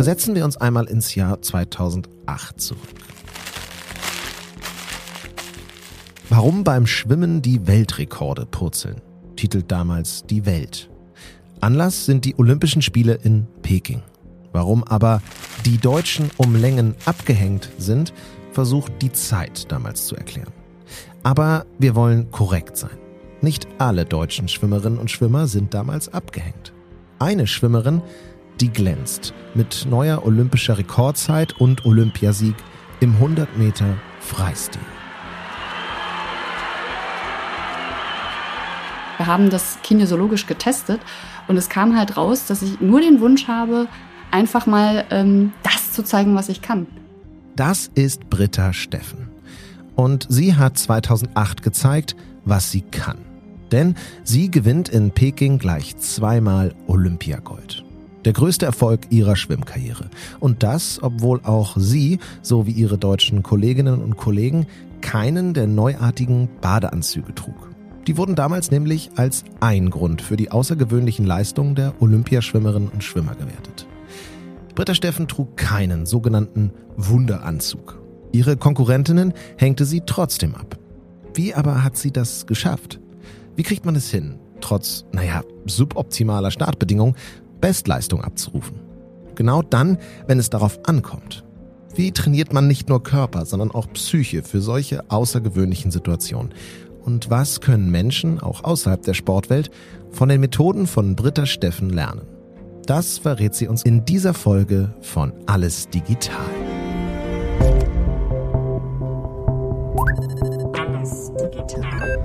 Versetzen wir uns einmal ins Jahr 2008 zurück. Warum beim Schwimmen die Weltrekorde purzeln, titelt damals Die Welt. Anlass sind die Olympischen Spiele in Peking. Warum aber die Deutschen um Längen abgehängt sind, versucht die Zeit damals zu erklären. Aber wir wollen korrekt sein. Nicht alle deutschen Schwimmerinnen und Schwimmer sind damals abgehängt. Eine Schwimmerin, die glänzt mit neuer olympischer Rekordzeit und Olympiasieg im 100 Meter Freistil. Wir haben das kinesiologisch getestet und es kam halt raus, dass ich nur den Wunsch habe, einfach mal das zu zeigen, was ich kann. Das ist Britta Steffen. Und sie hat 2008 gezeigt, was sie kann. Denn sie gewinnt in Peking gleich 2-mal Olympiagold. Der größte Erfolg ihrer Schwimmkarriere. Und das, obwohl auch sie, so wie ihre deutschen Kolleginnen und Kollegen, keinen der neuartigen Badeanzüge trug. Die wurden damals nämlich als ein Grund für die außergewöhnlichen Leistungen der Olympiaschwimmerinnen und Schwimmer gewertet. Britta Steffen trug keinen sogenannten Wunderanzug. Ihre Konkurrentinnen hängte sie trotzdem ab. Wie aber hat sie das geschafft? Wie kriegt man es hin, trotz, suboptimaler Startbedingungen, Bestleistung abzurufen? Genau dann, wenn es darauf ankommt. Wie trainiert man nicht nur Körper, sondern auch Psyche für solche außergewöhnlichen Situationen? Und was können Menschen, auch außerhalb der Sportwelt, von den Methoden von Britta Steffen lernen? Das verrät sie uns in dieser Folge von Alles Digital. Alles digital.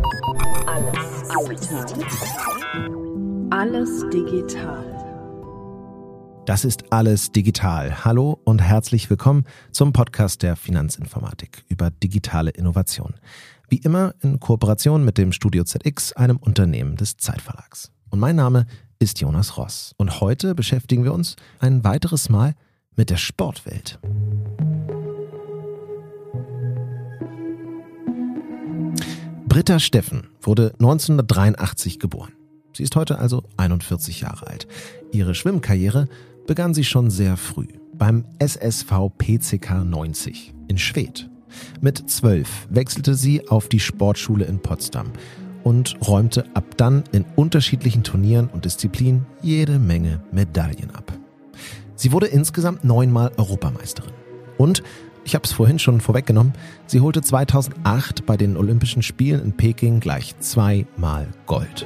Alles digital. Das ist Alles digital. Hallo und herzlich willkommen zum Podcast der Finanzinformatik über digitale Innovation. Wie immer in Kooperation mit dem Studio ZX, einem Unternehmen des Zeitverlags. Und mein Name ist Jonas Ross. Und heute beschäftigen wir uns ein weiteres Mal mit der Sportwelt. Britta Steffen wurde 1983 geboren. Sie ist heute also 41 Jahre alt. Ihre Schwimmkarriere begann sie schon sehr früh beim SSV PCK 90 in Schwedt. Mit 12 wechselte sie auf die Sportschule in Potsdam und räumte ab dann in unterschiedlichen Turnieren und Disziplinen jede Menge Medaillen ab. Sie wurde insgesamt 9-mal Europameisterin. Und, ich habe es vorhin schon vorweggenommen, sie holte 2008 bei den Olympischen Spielen in Peking gleich 2-mal Gold.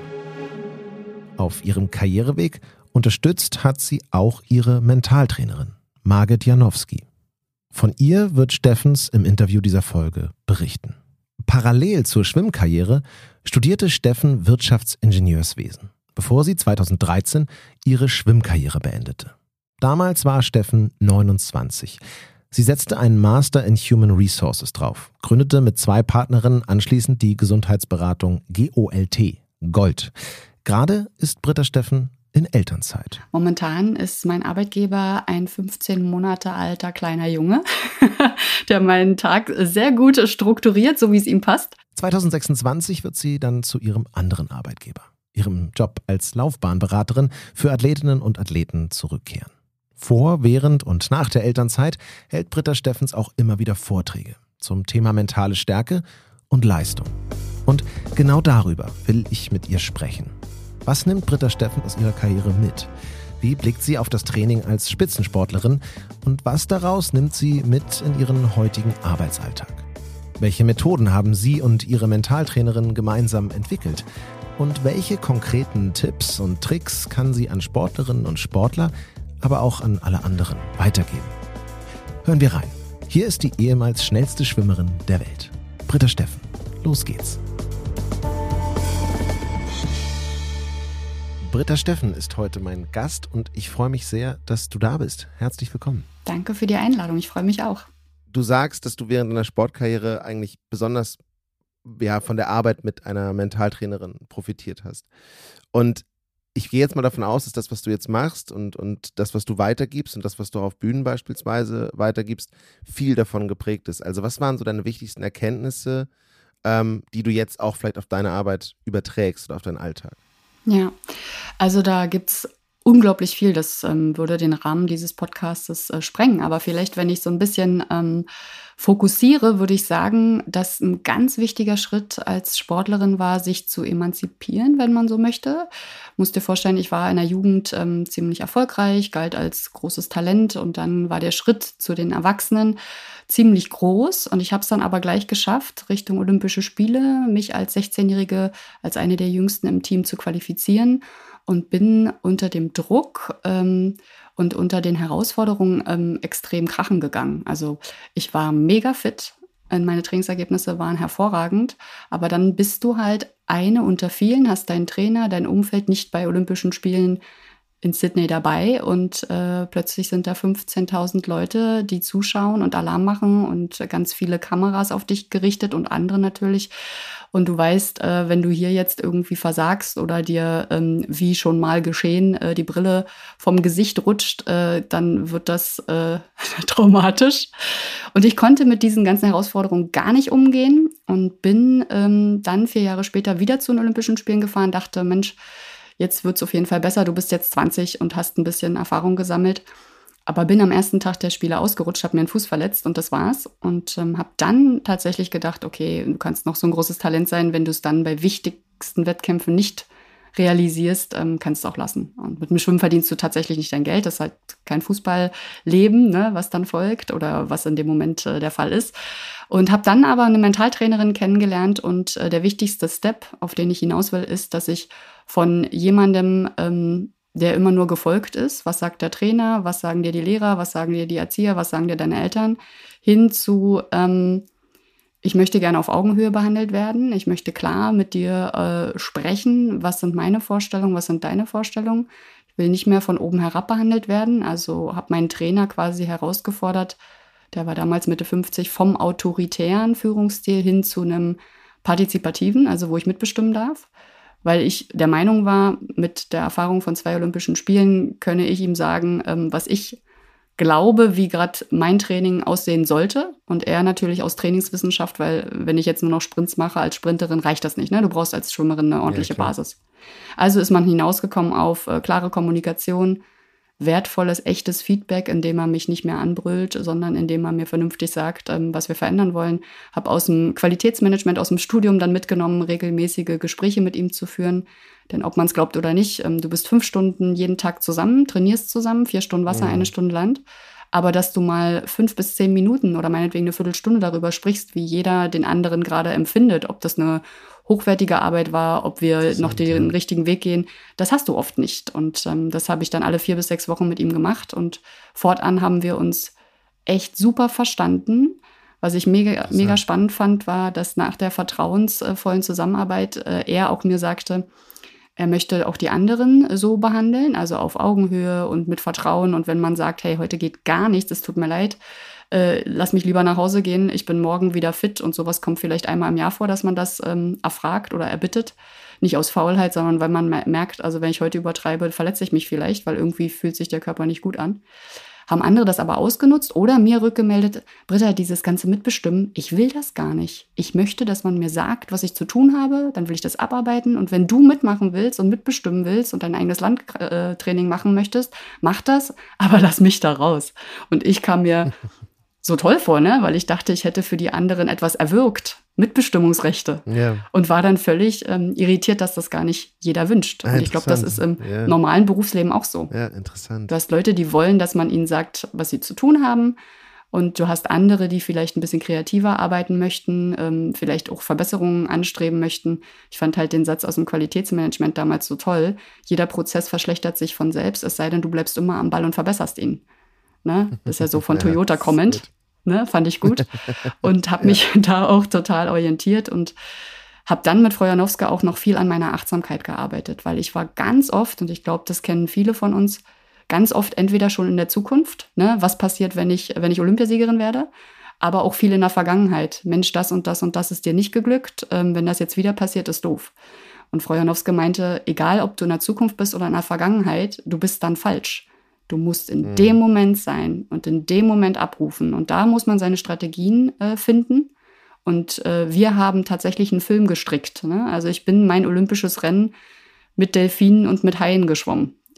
Auf ihrem Karriereweg unterstützt hat sie auch ihre Mentaltrainerin, Margit Janowski. Von ihr wird Steffens im Interview dieser Folge berichten. Parallel zur Schwimmkarriere studierte Steffen Wirtschaftsingenieurswesen, bevor sie 2013 ihre Schwimmkarriere beendete. Damals war Steffen 29. Sie setzte einen Master in Human Resources drauf, gründete mit 2 Partnerinnen anschließend die Gesundheitsberatung GOLT, Gold. Gerade ist Britta Steffen in Elternzeit. Momentan ist mein Arbeitgeber ein 15 Monate alter kleiner Junge, der meinen Tag sehr gut strukturiert, so wie es ihm passt. 2026 wird sie dann zu ihrem anderen Arbeitgeber, ihrem Job als Laufbahnberaterin für Athletinnen und Athleten zurückkehren. Vor, während und nach der Elternzeit hält Britta Steffens auch immer wieder Vorträge zum Thema mentale Stärke und Leistung. Und genau darüber will ich mit ihr sprechen. Was nimmt Britta Steffen aus ihrer Karriere mit? Wie blickt sie auf das Training als Spitzensportlerin? Und was daraus nimmt sie mit in ihren heutigen Arbeitsalltag? Welche Methoden haben sie und ihre Mentaltrainerin gemeinsam entwickelt? Und welche konkreten Tipps und Tricks kann sie an Sportlerinnen und Sportler, aber auch an alle anderen weitergeben? Hören wir rein. Hier ist die ehemals schnellste Schwimmerin der Welt, Britta Steffen. Los geht's. Britta Steffen ist heute mein Gast und ich freue mich sehr, dass du da bist. Herzlich willkommen. Danke für die Einladung, ich freue mich auch. Du sagst, dass du während deiner Sportkarriere eigentlich besonders von der Arbeit mit einer Mentaltrainerin profitiert hast. Und ich gehe jetzt mal davon aus, dass das, was du jetzt machst und das, was du weitergibst und das, was du auf Bühnen beispielsweise weitergibst, viel davon geprägt ist. Also was waren so deine wichtigsten Erkenntnisse, die du jetzt auch vielleicht auf deine Arbeit überträgst oder auf deinen Alltag? Ja, also da gibt es unglaublich viel. Das würde den Rahmen dieses Podcastes sprengen. Aber vielleicht, wenn ich so ein bisschen fokussiere, würde ich sagen, dass ein ganz wichtiger Schritt als Sportlerin war, sich zu emanzipieren, wenn man so möchte. Musst dir vorstellen, ich war in der Jugend ziemlich erfolgreich, galt als großes Talent und dann war der Schritt zu den Erwachsenen ziemlich groß und ich habe es dann aber gleich geschafft, Richtung Olympische Spiele, mich als 16-Jährige als eine der Jüngsten im Team zu qualifizieren und bin unter dem Druck und unter den Herausforderungen extrem krachen gegangen. Also ich war mega fit, meine Trainingsergebnisse waren hervorragend, aber dann bist du halt eine unter vielen, hast deinen Trainer, dein Umfeld nicht bei Olympischen Spielen in Sydney dabei und plötzlich sind da 15.000 Leute, die zuschauen und Alarm machen und ganz viele Kameras auf dich gerichtet und andere natürlich. Und du weißt, wenn du hier jetzt irgendwie versagst oder dir, wie schon mal geschehen, die Brille vom Gesicht rutscht, dann wird das traumatisch. Und ich konnte mit diesen ganzen Herausforderungen gar nicht umgehen und bin dann 4 Jahre später wieder zu den Olympischen Spielen gefahren, dachte, Mensch, jetzt wird es auf jeden Fall besser. Du bist jetzt 20 und hast ein bisschen Erfahrung gesammelt. Aber bin am ersten Tag der Spiele ausgerutscht, habe mir den Fuß verletzt und das war's. Und habe dann tatsächlich gedacht, okay, du kannst noch so ein großes Talent sein, wenn du es dann bei wichtigsten Wettkämpfen nicht realisierst, kannst du auch lassen. Und mit dem Schwimmen verdienst du tatsächlich nicht dein Geld. Das ist halt kein Fußballleben, ne, was dann folgt oder was in dem Moment der Fall ist. Und habe dann aber eine Mentaltrainerin kennengelernt und der wichtigste Step, auf den ich hinaus will, ist, dass ich von jemandem, der immer nur gefolgt ist, was sagt der Trainer, was sagen dir die Lehrer, was sagen dir die Erzieher, was sagen dir deine Eltern, hin zu, ich möchte gerne auf Augenhöhe behandelt werden, ich möchte klar mit dir sprechen, was sind meine Vorstellungen, was sind deine Vorstellungen. Ich will nicht mehr von oben herab behandelt werden, also habe meinen Trainer quasi herausgefordert, der war damals Mitte 50, vom autoritären Führungsstil hin zu einem partizipativen, also wo ich mitbestimmen darf. Weil ich der Meinung war, mit der Erfahrung von 2 Olympischen Spielen könne ich ihm sagen, was ich glaube, wie gerade mein Training aussehen sollte. Und er natürlich aus Trainingswissenschaft, weil wenn ich jetzt nur noch Sprints mache als Sprinterin, reicht das nicht. Ne? Du brauchst als Schwimmerin eine ordentliche Basis. Also ist man hinausgekommen auf klare Kommunikation, wertvolles, echtes Feedback, indem er mich nicht mehr anbrüllt, sondern indem er mir vernünftig sagt, was wir verändern wollen. Habe aus dem Qualitätsmanagement, aus dem Studium dann mitgenommen, regelmäßige Gespräche mit ihm zu führen. Denn ob man es glaubt oder nicht, du bist 5 Stunden jeden Tag zusammen, trainierst zusammen, 4 Stunden Wasser, 1 Stunde Land. Aber dass du mal 5 bis 10 Minuten oder meinetwegen eine Viertelstunde darüber sprichst, wie jeder den anderen gerade empfindet, ob das eine hochwertige Arbeit war, ob wir noch den richtigen Weg gehen, das hast du oft nicht. Und das habe ich dann alle 4 bis 6 Wochen mit ihm gemacht. Und fortan haben wir uns echt super verstanden. Was ich mega spannend fand, war, dass nach der vertrauensvollen Zusammenarbeit er auch mir sagte, er möchte auch die anderen so behandeln, also auf Augenhöhe und mit Vertrauen. Und wenn man sagt, hey, heute geht gar nichts, es tut mir leid, lass mich lieber nach Hause gehen, ich bin morgen wieder fit. Und sowas kommt vielleicht einmal im Jahr vor, dass man das erfragt oder erbittet. Nicht aus Faulheit, sondern weil man merkt, also wenn ich heute übertreibe, verletze ich mich vielleicht, weil irgendwie fühlt sich der Körper nicht gut an. Haben andere das aber ausgenutzt oder mir rückgemeldet, Britta, dieses ganze Mitbestimmen, ich will das gar nicht. Ich möchte, dass man mir sagt, was ich zu tun habe, dann will ich das abarbeiten. Und wenn du mitmachen willst und mitbestimmen willst und dein eigenes Landtraining machen möchtest, mach das, aber lass mich da raus. Und ich kam mir so toll vor, ne? Weil ich dachte, ich hätte für die anderen etwas erwirkt, Mitbestimmungsrechte. Ja. Und war dann völlig irritiert, dass das gar nicht jeder wünscht. Und ich glaube, das ist im normalen Berufsleben auch so. Ja, interessant. Du hast Leute, die wollen, dass man ihnen sagt, was sie zu tun haben. Und du hast andere, die vielleicht ein bisschen kreativer arbeiten möchten, vielleicht auch Verbesserungen anstreben möchten. Ich fand halt den Satz aus dem Qualitätsmanagement damals so toll. Jeder Prozess verschlechtert sich von selbst, es sei denn, du bleibst immer am Ball und verbesserst ihn. Ne? Das ist ja so von Toyota kommend. Ne, fand ich gut und habe mich da auch total orientiert und habe dann mit Frau Janowska auch noch viel an meiner Achtsamkeit gearbeitet, weil ich war ganz oft, und ich glaube, das kennen viele von uns, ganz oft entweder schon in der Zukunft, ne, was passiert, wenn ich Olympiasiegerin werde, aber auch viel in der Vergangenheit. Mensch, das und das und das ist dir nicht geglückt, wenn das jetzt wieder passiert, ist doof. Und Frau Janowska meinte, egal ob du in der Zukunft bist oder in der Vergangenheit, du bist dann falsch. Du musst in dem Moment sein und in dem Moment abrufen. Und da muss man seine Strategien finden. Und wir haben tatsächlich einen Film gestrickt. Ne? Also ich bin mein olympisches Rennen mit Delfinen und mit Haien geschwommen.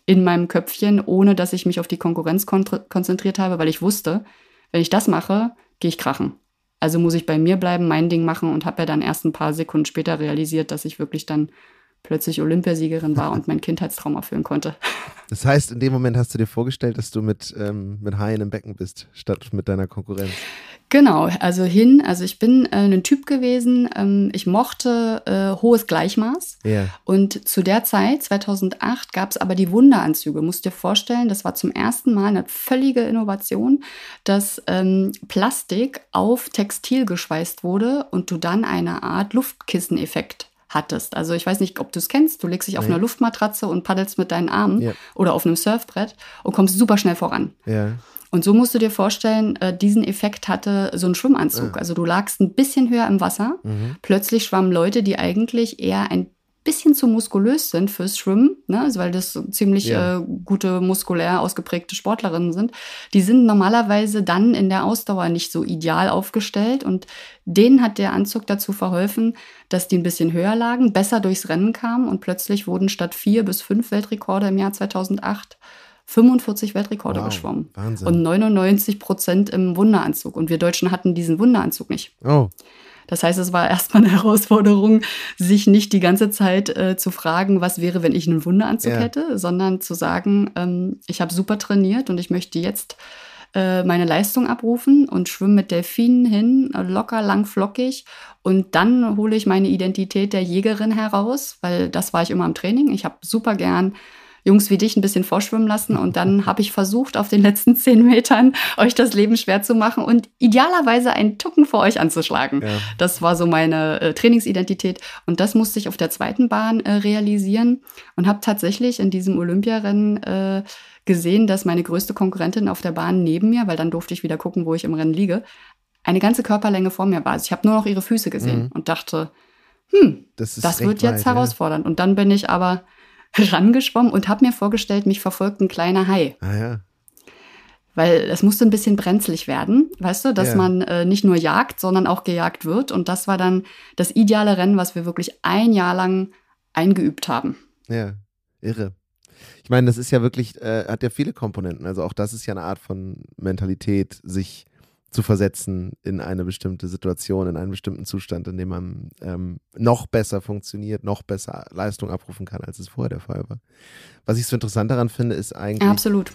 in meinem Köpfchen, ohne dass ich mich auf die Konkurrenz konzentriert habe, weil ich wusste, wenn ich das mache, gehe ich krachen. Also muss ich bei mir bleiben, mein Ding machen und habe ja dann erst ein paar Sekunden später realisiert, dass ich wirklich dann plötzlich Olympiasiegerin war und mein Kindheitstraum erfüllen konnte. Das heißt, in dem Moment hast du dir vorgestellt, dass du mit Haien im Becken bist, statt mit deiner Konkurrenz. Genau, also ich bin ein Typ gewesen, ich mochte hohes Gleichmaß. Ja. Und zu der Zeit, 2008, gab es aber die Wunderanzüge. Musst dir vorstellen, das war zum ersten Mal eine völlige Innovation, dass Plastik auf Textil geschweißt wurde und du dann eine Art Luftkisseneffekt hattest. Also ich weiß nicht, ob du es kennst, du legst dich auf einer Luftmatratze und paddelst mit deinen Armen oder auf einem Surfbrett und kommst super schnell voran. Ja. Und so musst du dir vorstellen, diesen Effekt hatte so ein Schwimmanzug. Also du lagst ein bisschen höher im Wasser, plötzlich schwammen Leute, die eigentlich eher ein bisschen zu muskulös sind fürs Schwimmen, ne? Also weil das ziemlich gute, muskulär ausgeprägte Sportlerinnen sind. Die sind normalerweise dann in der Ausdauer nicht so ideal aufgestellt und denen hat der Anzug dazu verholfen, dass die ein bisschen höher lagen, besser durchs Rennen kamen und plötzlich wurden statt 4 bis 5 Weltrekorde im Jahr 2008 45 Weltrekorde geschwommen. Wahnsinn. Und 99% im Wunderanzug. Und wir Deutschen hatten diesen Wunderanzug nicht. Oh. Das heißt, es war erstmal eine Herausforderung, sich nicht die ganze Zeit zu fragen, was wäre, wenn ich einen Wunderanzug hätte, sondern zu sagen, ich habe super trainiert und ich möchte jetzt meine Leistung abrufen und schwimme mit Delfinen hin, locker, lang, flockig. Und dann hole ich meine Identität der Jägerin heraus, weil das war ich immer im Training. Ich habe super gern Jungs wie dich ein bisschen vorschwimmen lassen und dann habe ich versucht, auf den letzten 10 Metern euch das Leben schwer zu machen und idealerweise einen Tucken vor euch anzuschlagen. Ja. Das war so meine Trainingsidentität und das musste ich auf der zweiten Bahn realisieren und habe tatsächlich in diesem Olympiarennen gesehen, dass meine größte Konkurrentin auf der Bahn neben mir, weil dann durfte ich wieder gucken, wo ich im Rennen liege, eine ganze Körperlänge vor mir war. Also ich habe nur noch ihre Füße gesehen und dachte, das wird jetzt herausfordernd. Und dann bin ich aber rangeschwommen und habe mir vorgestellt, mich verfolgt ein kleiner Hai. Ah ja. Weil es musste ein bisschen brenzlig werden, weißt du, dass man nicht nur jagt, sondern auch gejagt wird. Und das war dann das ideale Rennen, was wir wirklich ein Jahr lang eingeübt haben. Ja, irre. Ich meine, das ist ja wirklich, hat ja viele Komponenten. Also auch das ist ja eine Art von Mentalität, sich zu versetzen in eine bestimmte Situation, in einen bestimmten Zustand, in dem man noch besser funktioniert, noch besser Leistung abrufen kann, als es vorher der Fall war. Was ich so interessant daran finde, ist eigentlich… Absolut.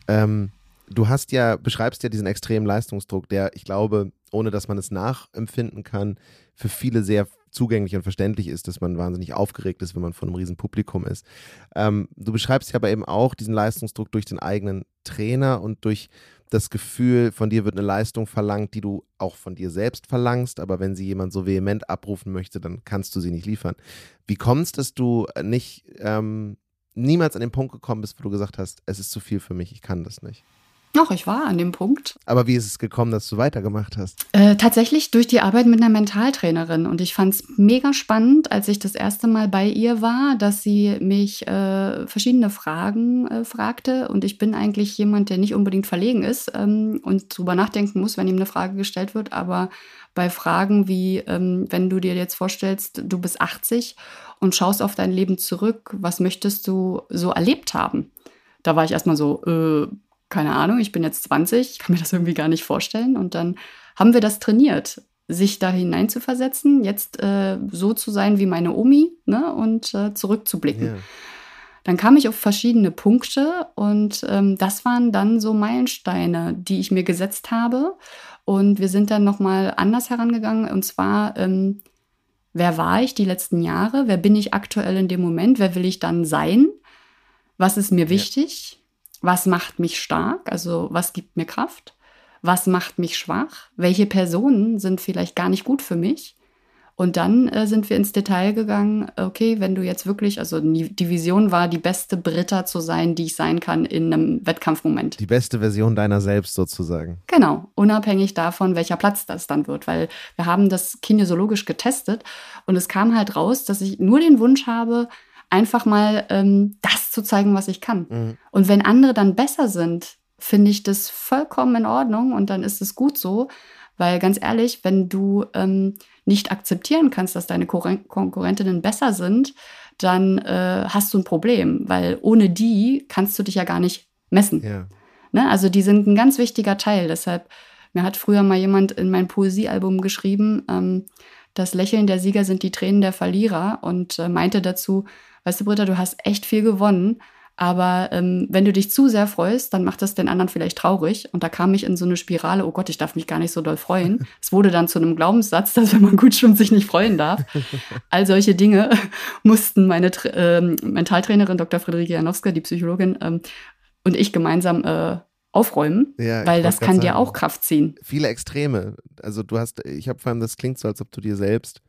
Du beschreibst ja diesen extremen Leistungsdruck, der, ich glaube, ohne dass man es nachempfinden kann, für viele sehr zugänglich und verständlich ist, dass man wahnsinnig aufgeregt ist, wenn man vor einem riesen Publikum ist. Du beschreibst ja aber eben auch diesen Leistungsdruck durch den eigenen Trainer und durch das Gefühl, von dir wird eine Leistung verlangt, die du auch von dir selbst verlangst, aber wenn sie jemand so vehement abrufen möchte, dann kannst du sie nicht liefern. Wie kommt es, dass du niemals an den Punkt gekommen bist, wo du gesagt hast, es ist zu viel für mich, ich kann das nicht? Doch, ich war an dem Punkt. Aber wie ist es gekommen, dass du weitergemacht hast? Tatsächlich durch die Arbeit mit einer Mentaltrainerin. Und ich fand es mega spannend, als ich das erste Mal bei ihr war, dass sie mich verschiedene Fragen fragte. Und ich bin eigentlich jemand, der nicht unbedingt verlegen ist und drüber nachdenken muss, wenn ihm eine Frage gestellt wird. Aber bei Fragen wie, wenn du dir jetzt vorstellst, du bist 80 und schaust auf dein Leben zurück, was möchtest du so erlebt haben? Da war ich erstmal so, keine Ahnung, ich bin jetzt 20, ich kann mir das irgendwie gar nicht vorstellen. Und dann haben wir das trainiert, sich da hineinzuversetzen, jetzt so zu sein wie meine Omi, ne, und zurückzublicken. Yeah. Dann kam ich auf verschiedene Punkte und das waren dann so Meilensteine, die ich mir gesetzt habe. Und wir sind dann nochmal anders herangegangen. Und zwar, wer war ich die letzten Jahre? Wer bin ich aktuell in dem Moment? Wer will ich dann sein? Was ist mir wichtig? Was macht mich stark? Also was gibt mir Kraft? Was macht mich schwach? Welche Personen sind vielleicht gar nicht gut für mich? Und dann sind wir ins Detail gegangen, okay, wenn du jetzt wirklich, also die Vision war, die beste Britta zu sein, die ich sein kann in einem Wettkampfmoment. Die beste Version deiner selbst sozusagen. Genau, unabhängig davon, welcher Platz das dann wird, weil wir haben das kinesiologisch getestet und es kam halt raus, dass ich nur den Wunsch habe, einfach mal das zu zeigen, was ich kann. Mhm. Und wenn andere dann besser sind, finde ich das vollkommen in Ordnung und dann ist es gut so, Weil ganz ehrlich, wenn du nicht akzeptieren kannst, dass deine Konkurrentinnen besser sind, dann hast du ein Problem, weil ohne die kannst du dich ja gar nicht messen. Ja. Ne? Also die sind ein ganz wichtiger Teil. Deshalb, mir hat früher mal jemand in mein Poesiealbum geschrieben, das Lächeln der Sieger sind die Tränen der Verlierer und meinte dazu, weißt du, Britta, du hast echt viel gewonnen, aber wenn du dich zu sehr freust, dann macht das den anderen vielleicht traurig. Und da kam ich in so eine Spirale, oh Gott, ich darf mich gar nicht so doll freuen. Es wurde dann zu einem Glaubenssatz, dass wenn man gut schwimmt, sich nicht freuen darf. All solche Dinge mussten meine Mentaltrainerin Dr. Friederike Janowska, die Psychologin, und ich gemeinsam aufräumen, Ja, weil das kann dir auch Kraft ziehen. Viele Extreme. Also ich habe vor allem, das klingt so, als ob du dir selbst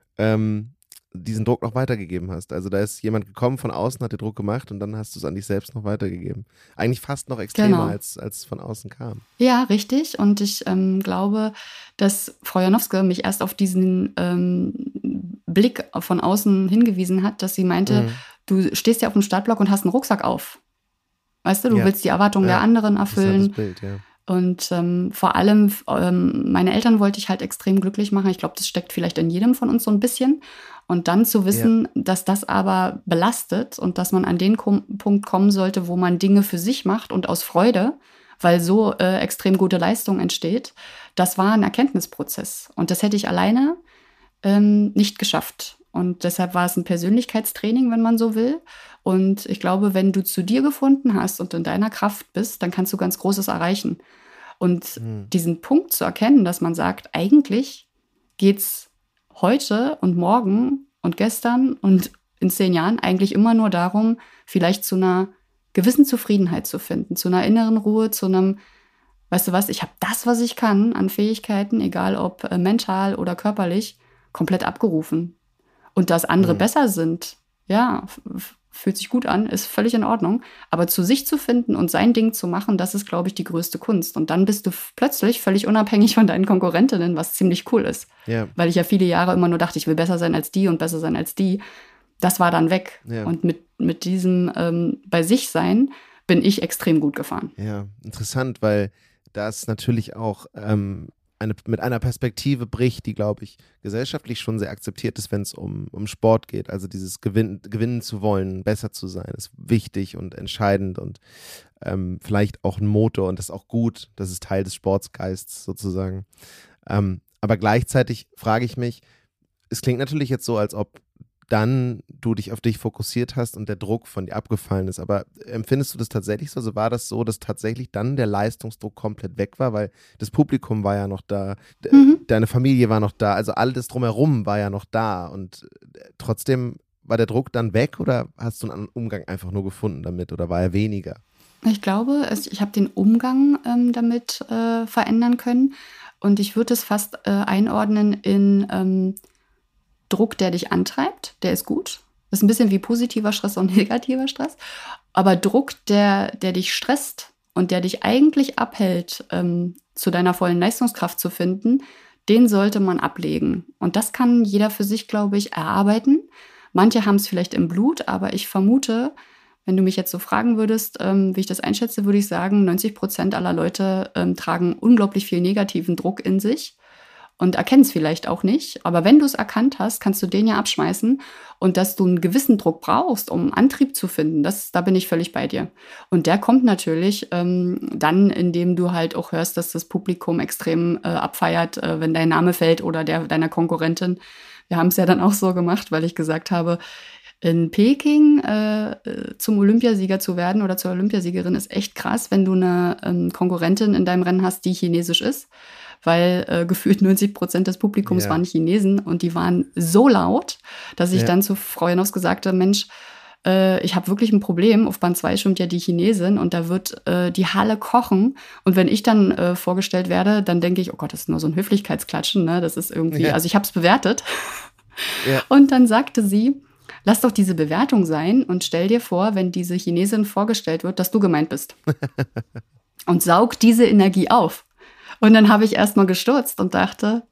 diesen Druck noch weitergegeben hast. Also da ist jemand gekommen von außen, hat dir Druck gemacht und dann hast du es an dich selbst noch weitergegeben. Eigentlich fast noch extremer, als es von außen kam. Ja, richtig. Und ich glaube, dass Frau Janowska mich erst auf diesen Blick von außen hingewiesen hat, dass sie meinte, du stehst ja auf dem Startblock und hast einen Rucksack auf. Weißt du, du willst die Erwartungen der anderen erfüllen. Das Bild, ja. Und vor allem meine Eltern wollte ich halt extrem glücklich machen. Ich glaube, das steckt vielleicht in jedem von uns so ein bisschen. Und dann zu wissen, dass das aber belastet und dass man an den Punkt kommen sollte, wo man Dinge für sich macht und aus Freude, weil so extrem gute Leistung entsteht, das war ein Erkenntnisprozess. Und das hätte ich alleine nicht geschafft. Und deshalb war es ein Persönlichkeitstraining, wenn man so will. Und ich glaube, wenn du zu dir gefunden hast und in deiner Kraft bist, dann kannst du ganz Großes erreichen. Und diesen Punkt zu erkennen, dass man sagt, eigentlich geht's heute und morgen und gestern und in 10 Jahren eigentlich immer nur darum, vielleicht zu einer gewissen Zufriedenheit zu finden, zu einer inneren Ruhe, zu einem, weißt du was, ich habe das, was ich kann an Fähigkeiten, egal ob mental oder körperlich, komplett abgerufen. Und dass andere besser sind, ja, fühlt sich gut an, ist völlig in Ordnung. Aber zu sich zu finden und sein Ding zu machen, das ist, glaube ich, die größte Kunst. Und dann bist du plötzlich völlig unabhängig von deinen Konkurrentinnen, was ziemlich cool ist. Ja. Weil ich ja viele Jahre immer nur dachte, ich will besser sein als die und besser sein als die. Das war dann weg. Ja. Und mit diesem bei sich sein bin ich extrem gut gefahren. Ja, interessant, weil das natürlich auch mit einer Perspektive bricht, die, glaube ich, gesellschaftlich schon sehr akzeptiert ist, wenn es um Sport geht. Also dieses gewinnen zu wollen, besser zu sein, ist wichtig und entscheidend und vielleicht auch ein Motor und das ist auch gut. Das ist Teil des Sportsgeists sozusagen. Aber gleichzeitig frage ich mich, es klingt natürlich jetzt so, als ob dann du dich auf dich fokussiert hast und der Druck von dir abgefallen ist. Aber empfindest du das tatsächlich so? Also war das so, dass tatsächlich dann der Leistungsdruck komplett weg war? Weil das Publikum war ja noch da, deine Familie war noch da, also alles drumherum war ja noch da. Und trotzdem war der Druck dann weg oder hast du einen Umgang einfach nur gefunden damit oder war er weniger? Ich glaube, ich habe den Umgang damit verändern können. Und ich würde es fast einordnen in Druck, der dich antreibt, der ist gut. Das ist ein bisschen wie positiver Stress und negativer Stress. Aber Druck, der dich stresst und der dich eigentlich abhält, zu deiner vollen Leistungskraft zu finden, den sollte man ablegen. Und das kann jeder für sich, glaube ich, erarbeiten. Manche haben es vielleicht im Blut, aber ich vermute, wenn du mich jetzt so fragen würdest, wie ich das einschätze, würde ich sagen, 90% aller Leute tragen unglaublich viel negativen Druck in sich. Und erkennen es vielleicht auch nicht. Aber wenn du es erkannt hast, kannst du den ja abschmeißen. Und dass du einen gewissen Druck brauchst, um Antrieb zu finden, da bin ich völlig bei dir. Und der kommt natürlich dann, indem du halt auch hörst, dass das Publikum extrem abfeiert, wenn dein Name fällt oder der deiner Konkurrentin. Wir haben es ja dann auch so gemacht, weil ich gesagt habe, in Peking zum Olympiasieger zu werden oder zur Olympiasiegerin ist echt krass, wenn du eine Konkurrentin in deinem Rennen hast, die chinesisch ist. Weil gefühlt 90% des Publikums waren Chinesen und die waren so laut, dass ich dann zu Frau Janowska sagte, Mensch, ich habe wirklich ein Problem. Auf Band 2 schwimmt ja die Chinesin und da wird die Halle kochen. Und wenn ich dann vorgestellt werde, dann denke ich, oh Gott, das ist nur so ein Höflichkeitsklatschen. Ne? Das ist irgendwie, also ich habe es bewertet. Ja. Und dann sagte sie, lass doch diese Bewertung sein und stell dir vor, wenn diese Chinesin vorgestellt wird, dass du gemeint bist. Und saug diese Energie auf. Und dann habe ich erstmal gestürzt und dachte,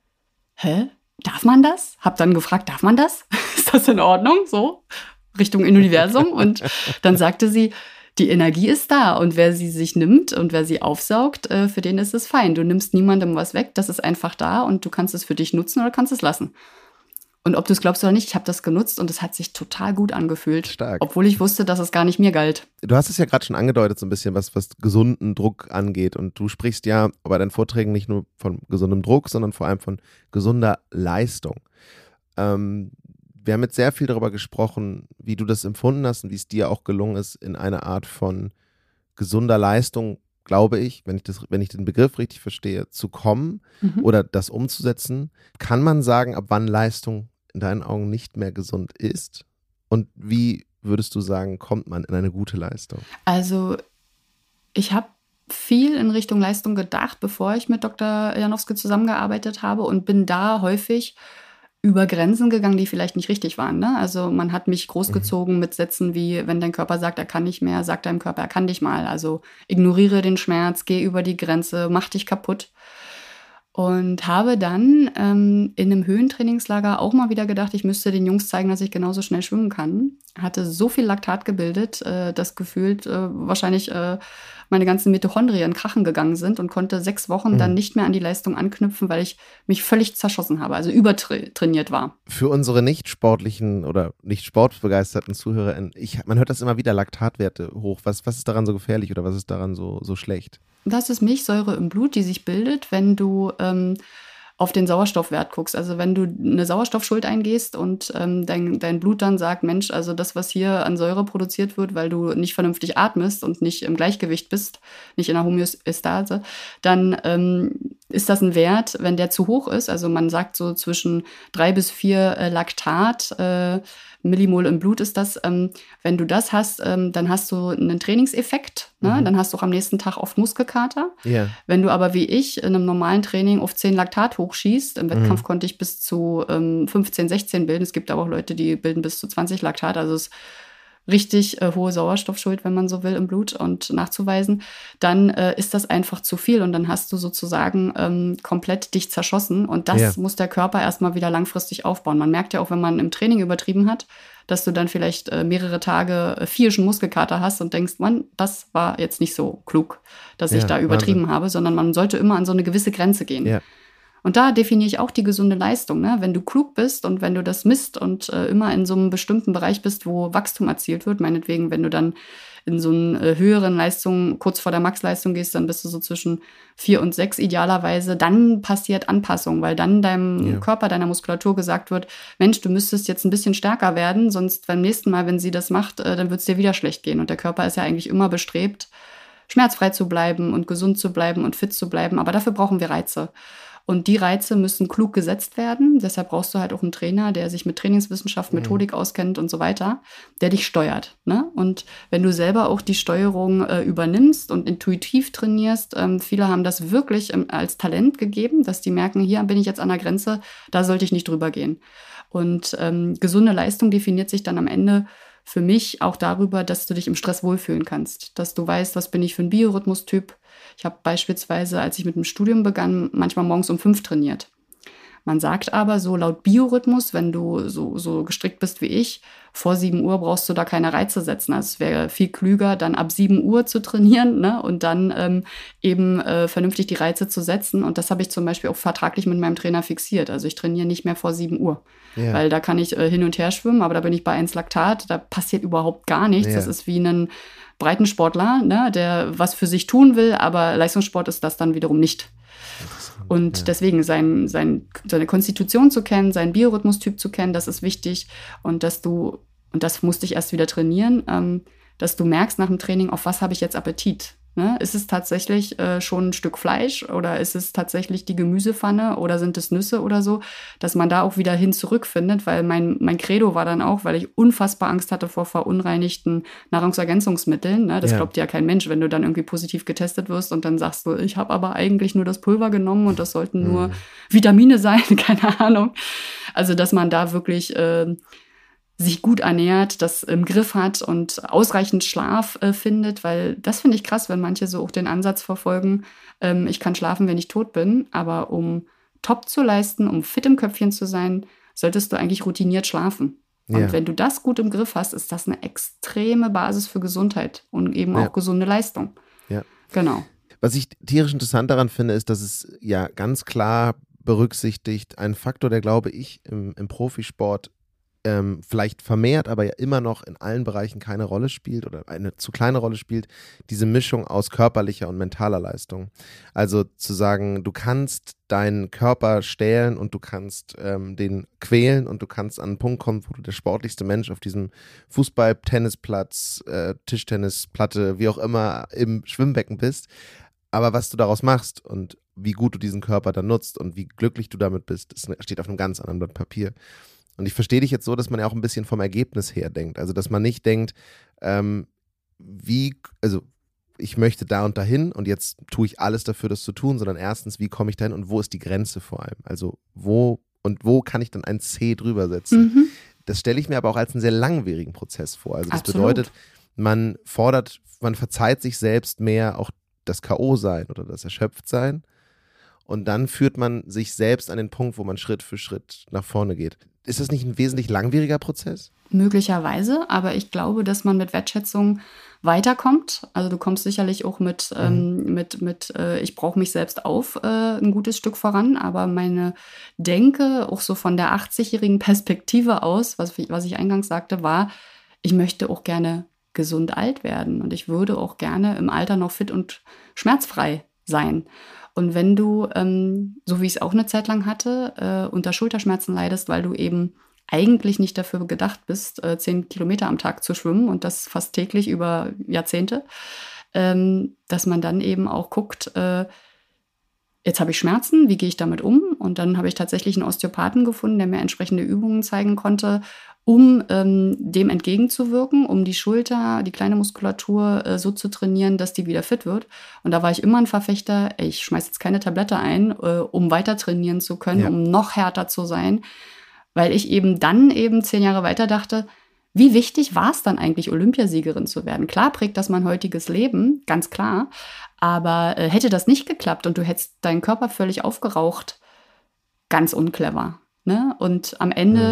darf man das? Hab dann gefragt, darf man das? Ist das in Ordnung? So, Richtung Universum. Und dann sagte sie, die Energie ist da und wer sie sich nimmt und wer sie aufsaugt, für den ist es fein. Du nimmst niemandem was weg, das ist einfach da und du kannst es für dich nutzen oder kannst es lassen. Und ob du es glaubst oder nicht, ich habe das genutzt und es hat sich total gut angefühlt. Stark. Obwohl ich wusste, dass es gar nicht mir galt. Du hast es ja gerade schon angedeutet, so ein bisschen, was gesunden Druck angeht. Und du sprichst ja bei deinen Vorträgen nicht nur von gesundem Druck, sondern vor allem von gesunder Leistung. Wir haben jetzt sehr viel darüber gesprochen, wie du das empfunden hast und wie es dir auch gelungen ist, in eine Art von gesunder Leistung, glaube ich, wenn ich den Begriff richtig verstehe, zu kommen oder das umzusetzen. Kann man sagen, ab wann Leistung in deinen Augen nicht mehr gesund ist? Und wie würdest du sagen, kommt man in eine gute Leistung? Also ich habe viel in Richtung Leistung gedacht, bevor ich mit Dr. Janowski zusammengearbeitet habe und bin da häufig über Grenzen gegangen, die vielleicht nicht richtig waren. Ne? Also man hat mich großgezogen mit Sätzen wie, wenn dein Körper sagt, er kann nicht mehr, sag deinem Körper, er kann dich mal. Also ignoriere den Schmerz, geh über die Grenze, mach dich kaputt. Und habe dann in einem Höhentrainingslager auch mal wieder gedacht, ich müsste den Jungs zeigen, dass ich genauso schnell schwimmen kann. Hatte so viel Laktat gebildet, dass gefühlt wahrscheinlich meine ganzen Mitochondrien krachen gegangen sind und konnte 6 Wochen dann nicht mehr an die Leistung anknüpfen, weil ich mich völlig zerschossen habe, also übertrainiert war. Für unsere nicht sportlichen oder nicht sportbegeisterten ZuhörerInnen, man hört das immer wieder, Laktatwerte hoch. Was ist daran so gefährlich oder was ist daran so schlecht? Das ist Milchsäure im Blut, die sich bildet, wenn du auf den Sauerstoffwert guckst. Also wenn du eine Sauerstoffschuld eingehst und dein Blut dann sagt, Mensch, also das, was hier an Säure produziert wird, weil du nicht vernünftig atmest und nicht im Gleichgewicht bist, nicht in der Homöostase, dann ist das ein Wert, wenn der zu hoch ist. Also man sagt so zwischen 3 bis 4 Laktat, Millimol im Blut ist das. Wenn du das hast, dann hast du einen Trainingseffekt. Ne? Dann hast du auch am nächsten Tag oft Muskelkater. Yeah. Wenn du aber wie ich in einem normalen Training auf 10 Laktat hochschießt, im Wettkampf konnte ich bis zu 15, 16 bilden. Es gibt aber auch Leute, die bilden bis zu 20 Laktat. Also es ist richtig hohe Sauerstoffschuld, wenn man so will, im Blut und nachzuweisen, dann ist das einfach zu viel und dann hast du sozusagen komplett dich zerschossen und das muss der Körper erstmal wieder langfristig aufbauen. Man merkt ja auch, wenn man im Training übertrieben hat, dass du dann vielleicht mehrere Tage viehischen Muskelkater hast und denkst, Mann, das war jetzt nicht so klug, dass ich da übertrieben habe, sondern man sollte immer an so eine gewisse Grenze gehen. Ja. Und da definiere ich auch die gesunde Leistung. Ne? Wenn du klug bist und wenn du das misst und immer in so einem bestimmten Bereich bist, wo Wachstum erzielt wird, meinetwegen, wenn du dann in so eine höheren Leistung, kurz vor der Max-Leistung gehst, dann bist du so zwischen 4 und 6 idealerweise, dann passiert Anpassung, weil dann deinem Körper, deiner Muskulatur gesagt wird, Mensch, du müsstest jetzt ein bisschen stärker werden, sonst beim nächsten Mal, wenn sie das macht, dann wird es dir wieder schlecht gehen. Und der Körper ist ja eigentlich immer bestrebt, schmerzfrei zu bleiben und gesund zu bleiben und fit zu bleiben, aber dafür brauchen wir Reize. Und die Reize müssen klug gesetzt werden. Deshalb brauchst du halt auch einen Trainer, der sich mit Trainingswissenschaft, Methodik auskennt und so weiter, der dich steuert. Ne? Und wenn du selber auch die Steuerung übernimmst und intuitiv trainierst, viele haben das wirklich als Talent gegeben, dass die merken, hier bin ich jetzt an der Grenze, da sollte ich nicht drüber gehen. Und gesunde Leistung definiert sich dann am Ende für mich auch darüber, dass du dich im Stress wohlfühlen kannst, dass du weißt, was bin ich für ein Biorhythmus-Typ. Ich habe beispielsweise, als ich mit dem Studium begann, manchmal morgens um 5 trainiert. Man sagt aber so laut Biorhythmus, wenn du so gestrickt bist wie ich, vor 7 Uhr brauchst du da keine Reize setzen. Also es wäre viel klüger, dann ab 7 Uhr zu trainieren, ne? Und dann eben vernünftig die Reize zu setzen. Und das habe ich zum Beispiel auch vertraglich mit meinem Trainer fixiert. Also ich trainiere nicht mehr vor 7 Uhr. Yeah. Weil da kann ich hin und her schwimmen, aber da bin ich bei 1 Laktat, da passiert überhaupt gar nichts. Yeah. Das ist wie ein Breitensportler, ne? Der was für sich tun will, aber Leistungssport ist das dann wiederum nicht. Und deswegen seine Konstitution zu kennen, seinen Biorhythmustyp zu kennen, das ist wichtig. Und das musste ich erst wieder trainieren, dass du merkst nach dem Training, auf was habe ich jetzt Appetit. Ne? Ist es tatsächlich schon ein Stück Fleisch oder ist es tatsächlich die Gemüsepfanne oder sind es Nüsse oder so, dass man da auch wieder hin zurückfindet, weil mein Credo war dann auch, weil ich unfassbar Angst hatte vor verunreinigten Nahrungsergänzungsmitteln. Ne? Das glaubt ja kein Mensch, wenn du dann irgendwie positiv getestet wirst und dann sagst du, ich habe aber eigentlich nur das Pulver genommen und das sollten nur Vitamine sein, keine Ahnung. Also, dass man da wirklich sich gut ernährt, das im Griff hat und ausreichend Schlaf findet, weil das finde ich krass, wenn manche so auch den Ansatz verfolgen, ich kann schlafen, wenn ich tot bin, aber um top zu leisten, um fit im Köpfchen zu sein, solltest du eigentlich routiniert schlafen. Und Ja. wenn du das gut im Griff hast, ist das eine extreme Basis für Gesundheit und eben Ja. auch gesunde Leistung. Ja. Genau. Was ich tierisch interessant daran finde, ist, dass es ja ganz klar berücksichtigt, ein Faktor, der, glaube ich, im Profisport vielleicht vermehrt, aber ja immer noch in allen Bereichen keine Rolle spielt oder eine zu kleine Rolle spielt, diese Mischung aus körperlicher und mentaler Leistung. Also zu sagen, du kannst deinen Körper stählen und du kannst den quälen und du kannst an einen Punkt kommen, wo du der sportlichste Mensch auf diesem Fußball, Tennisplatz, Tischtennisplatte, wie auch immer, im Schwimmbecken bist. Aber was du daraus machst und wie gut du diesen Körper dann nutzt und wie glücklich du damit bist, das steht auf einem ganz anderen Blatt Papier. Und ich verstehe dich jetzt so, dass man ja auch ein bisschen vom Ergebnis her denkt. Also, dass man nicht denkt, also ich möchte da und dahin und jetzt tue ich alles dafür, das zu tun, sondern erstens, wie komme ich dahin und wo ist die Grenze vor allem? Also, wo kann ich dann ein C drüber setzen? Das stelle ich mir aber auch als einen sehr langwierigen Prozess vor. Also, das Absolut. bedeutet, man verzeiht sich selbst mehr auch das K.O.-Sein oder das Erschöpftsein. Und dann führt man sich selbst an den Punkt, wo man Schritt für Schritt nach vorne geht. Ist das nicht ein wesentlich langwieriger Prozess? Möglicherweise, aber ich glaube, dass man mit Wertschätzung weiterkommt. Also du kommst sicherlich auch mit ich brauche mich selbst auf, ein gutes Stück voran. Aber meine Denke, auch so von der 80-jährigen Perspektive aus, was ich eingangs sagte, war, ich möchte auch gerne gesund alt werden. Und ich würde auch gerne im Alter noch fit und schmerzfrei sein. Und wenn du, so wie ich es auch eine Zeit lang hatte, unter Schulterschmerzen leidest, weil du eben eigentlich nicht dafür gedacht bist, 10 Kilometer am Tag zu schwimmen und das fast täglich über Jahrzehnte, dass man dann eben auch guckt, jetzt habe ich Schmerzen, wie gehe ich damit um? Und dann habe ich tatsächlich einen Osteopathen gefunden, der mir entsprechende Übungen zeigen konnte, um dem entgegenzuwirken, um die Schulter, die kleine Muskulatur so zu trainieren, dass die wieder fit wird. Und da war ich immer ein Verfechter, ich schmeiße jetzt keine Tablette ein, um weiter trainieren zu können, um noch härter zu sein, weil ich eben dann 10 Jahre weiter dachte, wie wichtig war es dann eigentlich, Olympiasiegerin zu werden? Klar prägt das mein heutiges Leben, ganz klar, aber hätte das nicht geklappt und du hättest deinen Körper völlig aufgeraucht, ganz unclever. Ne? Und am Ende...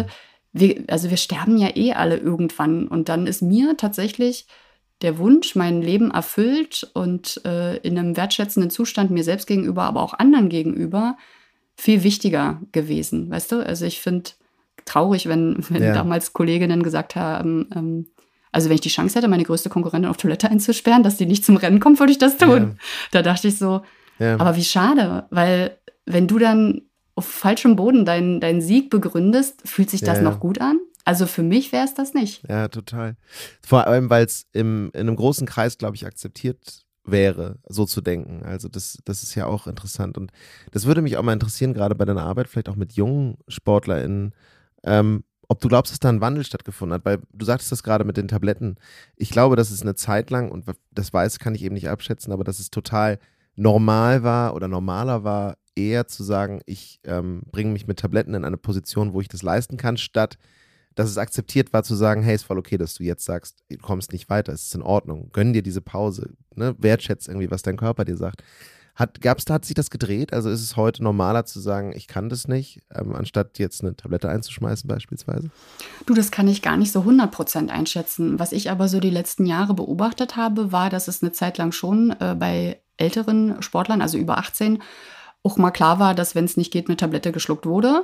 Wir sterben ja alle irgendwann und dann ist mir tatsächlich der Wunsch, mein Leben erfüllt und in einem wertschätzenden Zustand mir selbst gegenüber, aber auch anderen gegenüber, viel wichtiger gewesen, weißt du? Also ich finde traurig, wenn damals Kolleginnen gesagt haben, also wenn ich die Chance hätte, meine größte Konkurrentin auf Toilette einzusperren, dass die nicht zum Rennen kommt, würde ich das tun. Ja. Da dachte ich so, aber wie schade, weil wenn du dann auf falschem Boden deinen Sieg begründest, fühlt sich das noch gut an? Also für mich wäre es das nicht. Ja, total. Vor allem, weil es in einem großen Kreis, glaube ich, akzeptiert wäre, so zu denken. Also das ist ja auch interessant. Und das würde mich auch mal interessieren, gerade bei deiner Arbeit, vielleicht auch mit jungen SportlerInnen, ob du glaubst, dass da ein Wandel stattgefunden hat, weil du sagtest das gerade mit den Tabletten. Ich glaube, dass es eine Zeit lang, und das kann ich eben nicht abschätzen, aber dass es total normal war oder normaler war, eher zu sagen, ich bringe mich mit Tabletten in eine Position, wo ich das leisten kann, statt dass es akzeptiert war zu sagen, hey, ist voll okay, dass du jetzt sagst, du kommst nicht weiter, es ist in Ordnung, gönn dir diese Pause, ne? Wertschätz irgendwie, was dein Körper dir sagt. Hat sich das gedreht? Also ist es heute normaler zu sagen, ich kann das nicht, anstatt jetzt eine Tablette einzuschmeißen beispielsweise? Du, das kann ich gar nicht so 100% einschätzen. Was ich aber so die letzten Jahre beobachtet habe, war, dass es eine Zeit lang schon bei älteren Sportlern, also über 18, auch mal klar war, dass wenn es nicht geht, eine Tablette geschluckt wurde.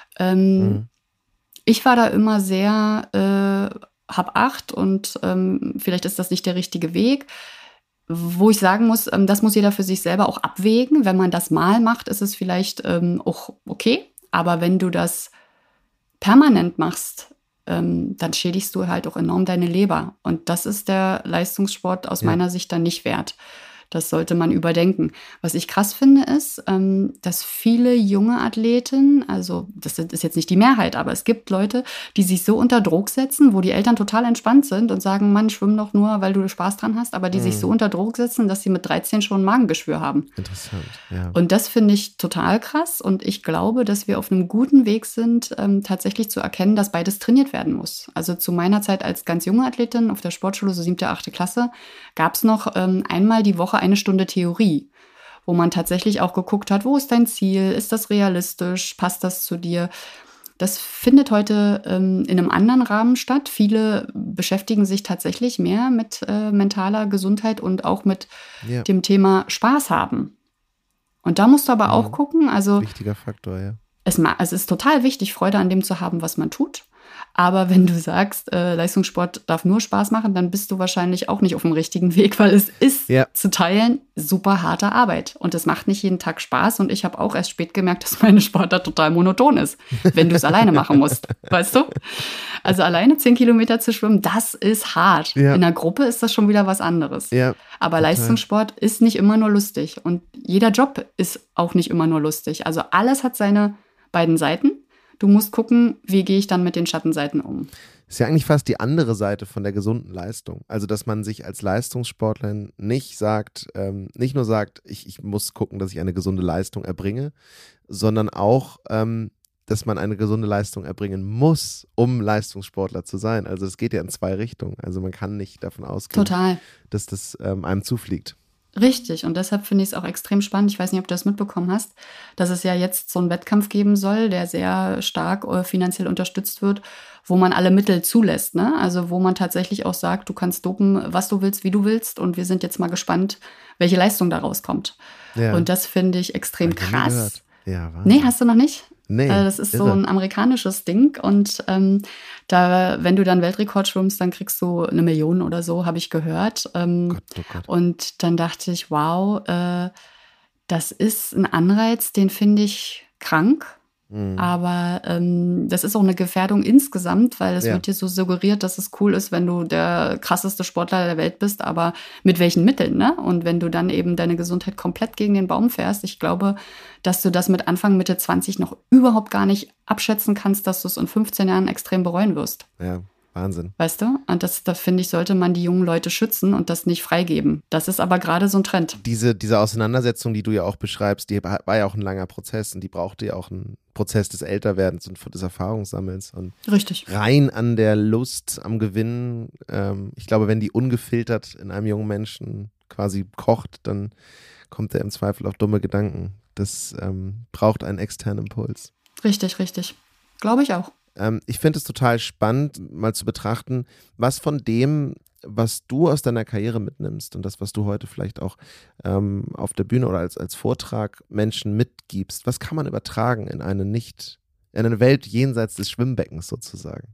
Ich war da immer sehr hab Acht und vielleicht ist das nicht der richtige Weg. Wo ich sagen muss, das muss jeder für sich selber auch abwägen. Wenn man das mal macht, ist es vielleicht auch okay. Aber wenn du das permanent machst, dann schädigst du halt auch enorm deine Leber. Und das ist der Leistungssport aus meiner Sicht dann nicht wert. Das sollte man überdenken. Was ich krass finde, ist, dass viele junge Athleten, also das ist jetzt nicht die Mehrheit, aber es gibt Leute, die sich so unter Druck setzen, wo die Eltern total entspannt sind und sagen, Mann, schwimm doch nur, weil du Spaß dran hast, aber die sich so unter Druck setzen, dass sie mit 13 schon ein Magengeschwür haben. Interessant, ja. Und das finde ich total krass und ich glaube, dass wir auf einem guten Weg sind, tatsächlich zu erkennen, dass beides trainiert werden muss. Also zu meiner Zeit als ganz junge Athletin auf der Sportschule, so 7., 8. Klasse, gab es noch einmal die Woche eine Stunde Theorie, wo man tatsächlich auch geguckt hat, wo ist dein Ziel, ist das realistisch, passt das zu dir? Das findet heute in einem anderen Rahmen statt. Viele beschäftigen sich tatsächlich mehr mit mentaler Gesundheit und auch mit dem Thema Spaß haben. Und da musst du aber auch gucken, also wichtiger Faktor, ja. Es ist total wichtig, Freude an dem zu haben, was man tut. Aber wenn du sagst, Leistungssport darf nur Spaß machen, dann bist du wahrscheinlich auch nicht auf dem richtigen Weg, weil es ist zu teilen super harte Arbeit. Und es macht nicht jeden Tag Spaß. Und ich habe auch erst spät gemerkt, dass meine Sportart total monoton ist, wenn du es alleine machen musst. Weißt du? Also alleine 10 Kilometer zu schwimmen, das ist hart. Ja. In einer Gruppe ist das schon wieder was anderes. Ja, aber total. Leistungssport ist nicht immer nur lustig. Und jeder Job ist auch nicht immer nur lustig. Also alles hat seine beiden Seiten. Du musst gucken, wie gehe ich dann mit den Schattenseiten um. Ist ja eigentlich fast die andere Seite von der gesunden Leistung. Also, dass man sich als Leistungssportlerin nicht nur sagt, ich muss gucken, dass ich eine gesunde Leistung erbringe, sondern auch, dass man eine gesunde Leistung erbringen muss, um Leistungssportler zu sein. Also, es geht ja in zwei Richtungen. Also, man kann nicht davon ausgehen, dass das einem zufliegt. Richtig, und deshalb finde ich es auch extrem spannend. Ich weiß nicht, ob du das mitbekommen hast, dass es ja jetzt so einen Wettkampf geben soll, der sehr stark finanziell unterstützt wird, wo man alle Mittel zulässt, ne? Also wo man tatsächlich auch sagt, du kannst dopen, was du willst, wie du willst, und wir sind jetzt mal gespannt, welche Leistung da rauskommt. Ja. Und das finde ich extrem krass. Ja, nee, hast du noch nicht? Nee. Das ist so ein amerikanisches Ding, und wenn du dann Weltrekord schwimmst, dann kriegst du 1 Million oder so, habe ich gehört. Gott. Und dann dachte ich, wow, das ist ein Anreiz, den finde ich krank. Aber das ist auch eine Gefährdung insgesamt, weil es wird dir so suggeriert, dass es cool ist, wenn du der krasseste Sportler der Welt bist, aber mit welchen Mitteln, ne? Und wenn du dann eben deine Gesundheit komplett gegen den Baum fährst, ich glaube, dass du das mit Anfang, Mitte 20 noch überhaupt gar nicht abschätzen kannst, dass du es in 15 Jahren extrem bereuen wirst. Ja. Wahnsinn. Weißt du? Und da finde ich, sollte man die jungen Leute schützen und das nicht freigeben. Das ist aber gerade so ein Trend. Diese Auseinandersetzung, die du ja auch beschreibst, die war ja auch ein langer Prozess, und die brauchte ja auch einen Prozess des Älterwerdens und des Erfahrungssammelns. Und richtig. Rein an der Lust am Gewinnen. Ich glaube, wenn die ungefiltert in einem jungen Menschen quasi kocht, dann kommt er im Zweifel auf dumme Gedanken. Das braucht einen externen Impuls. Richtig. Glaube ich auch. Ich finde es total spannend, mal zu betrachten, was von dem, was du aus deiner Karriere mitnimmst und das, was du heute vielleicht auch auf der Bühne oder als Vortrag Menschen mitgibst, was kann man übertragen in eine Welt jenseits des Schwimmbeckens sozusagen?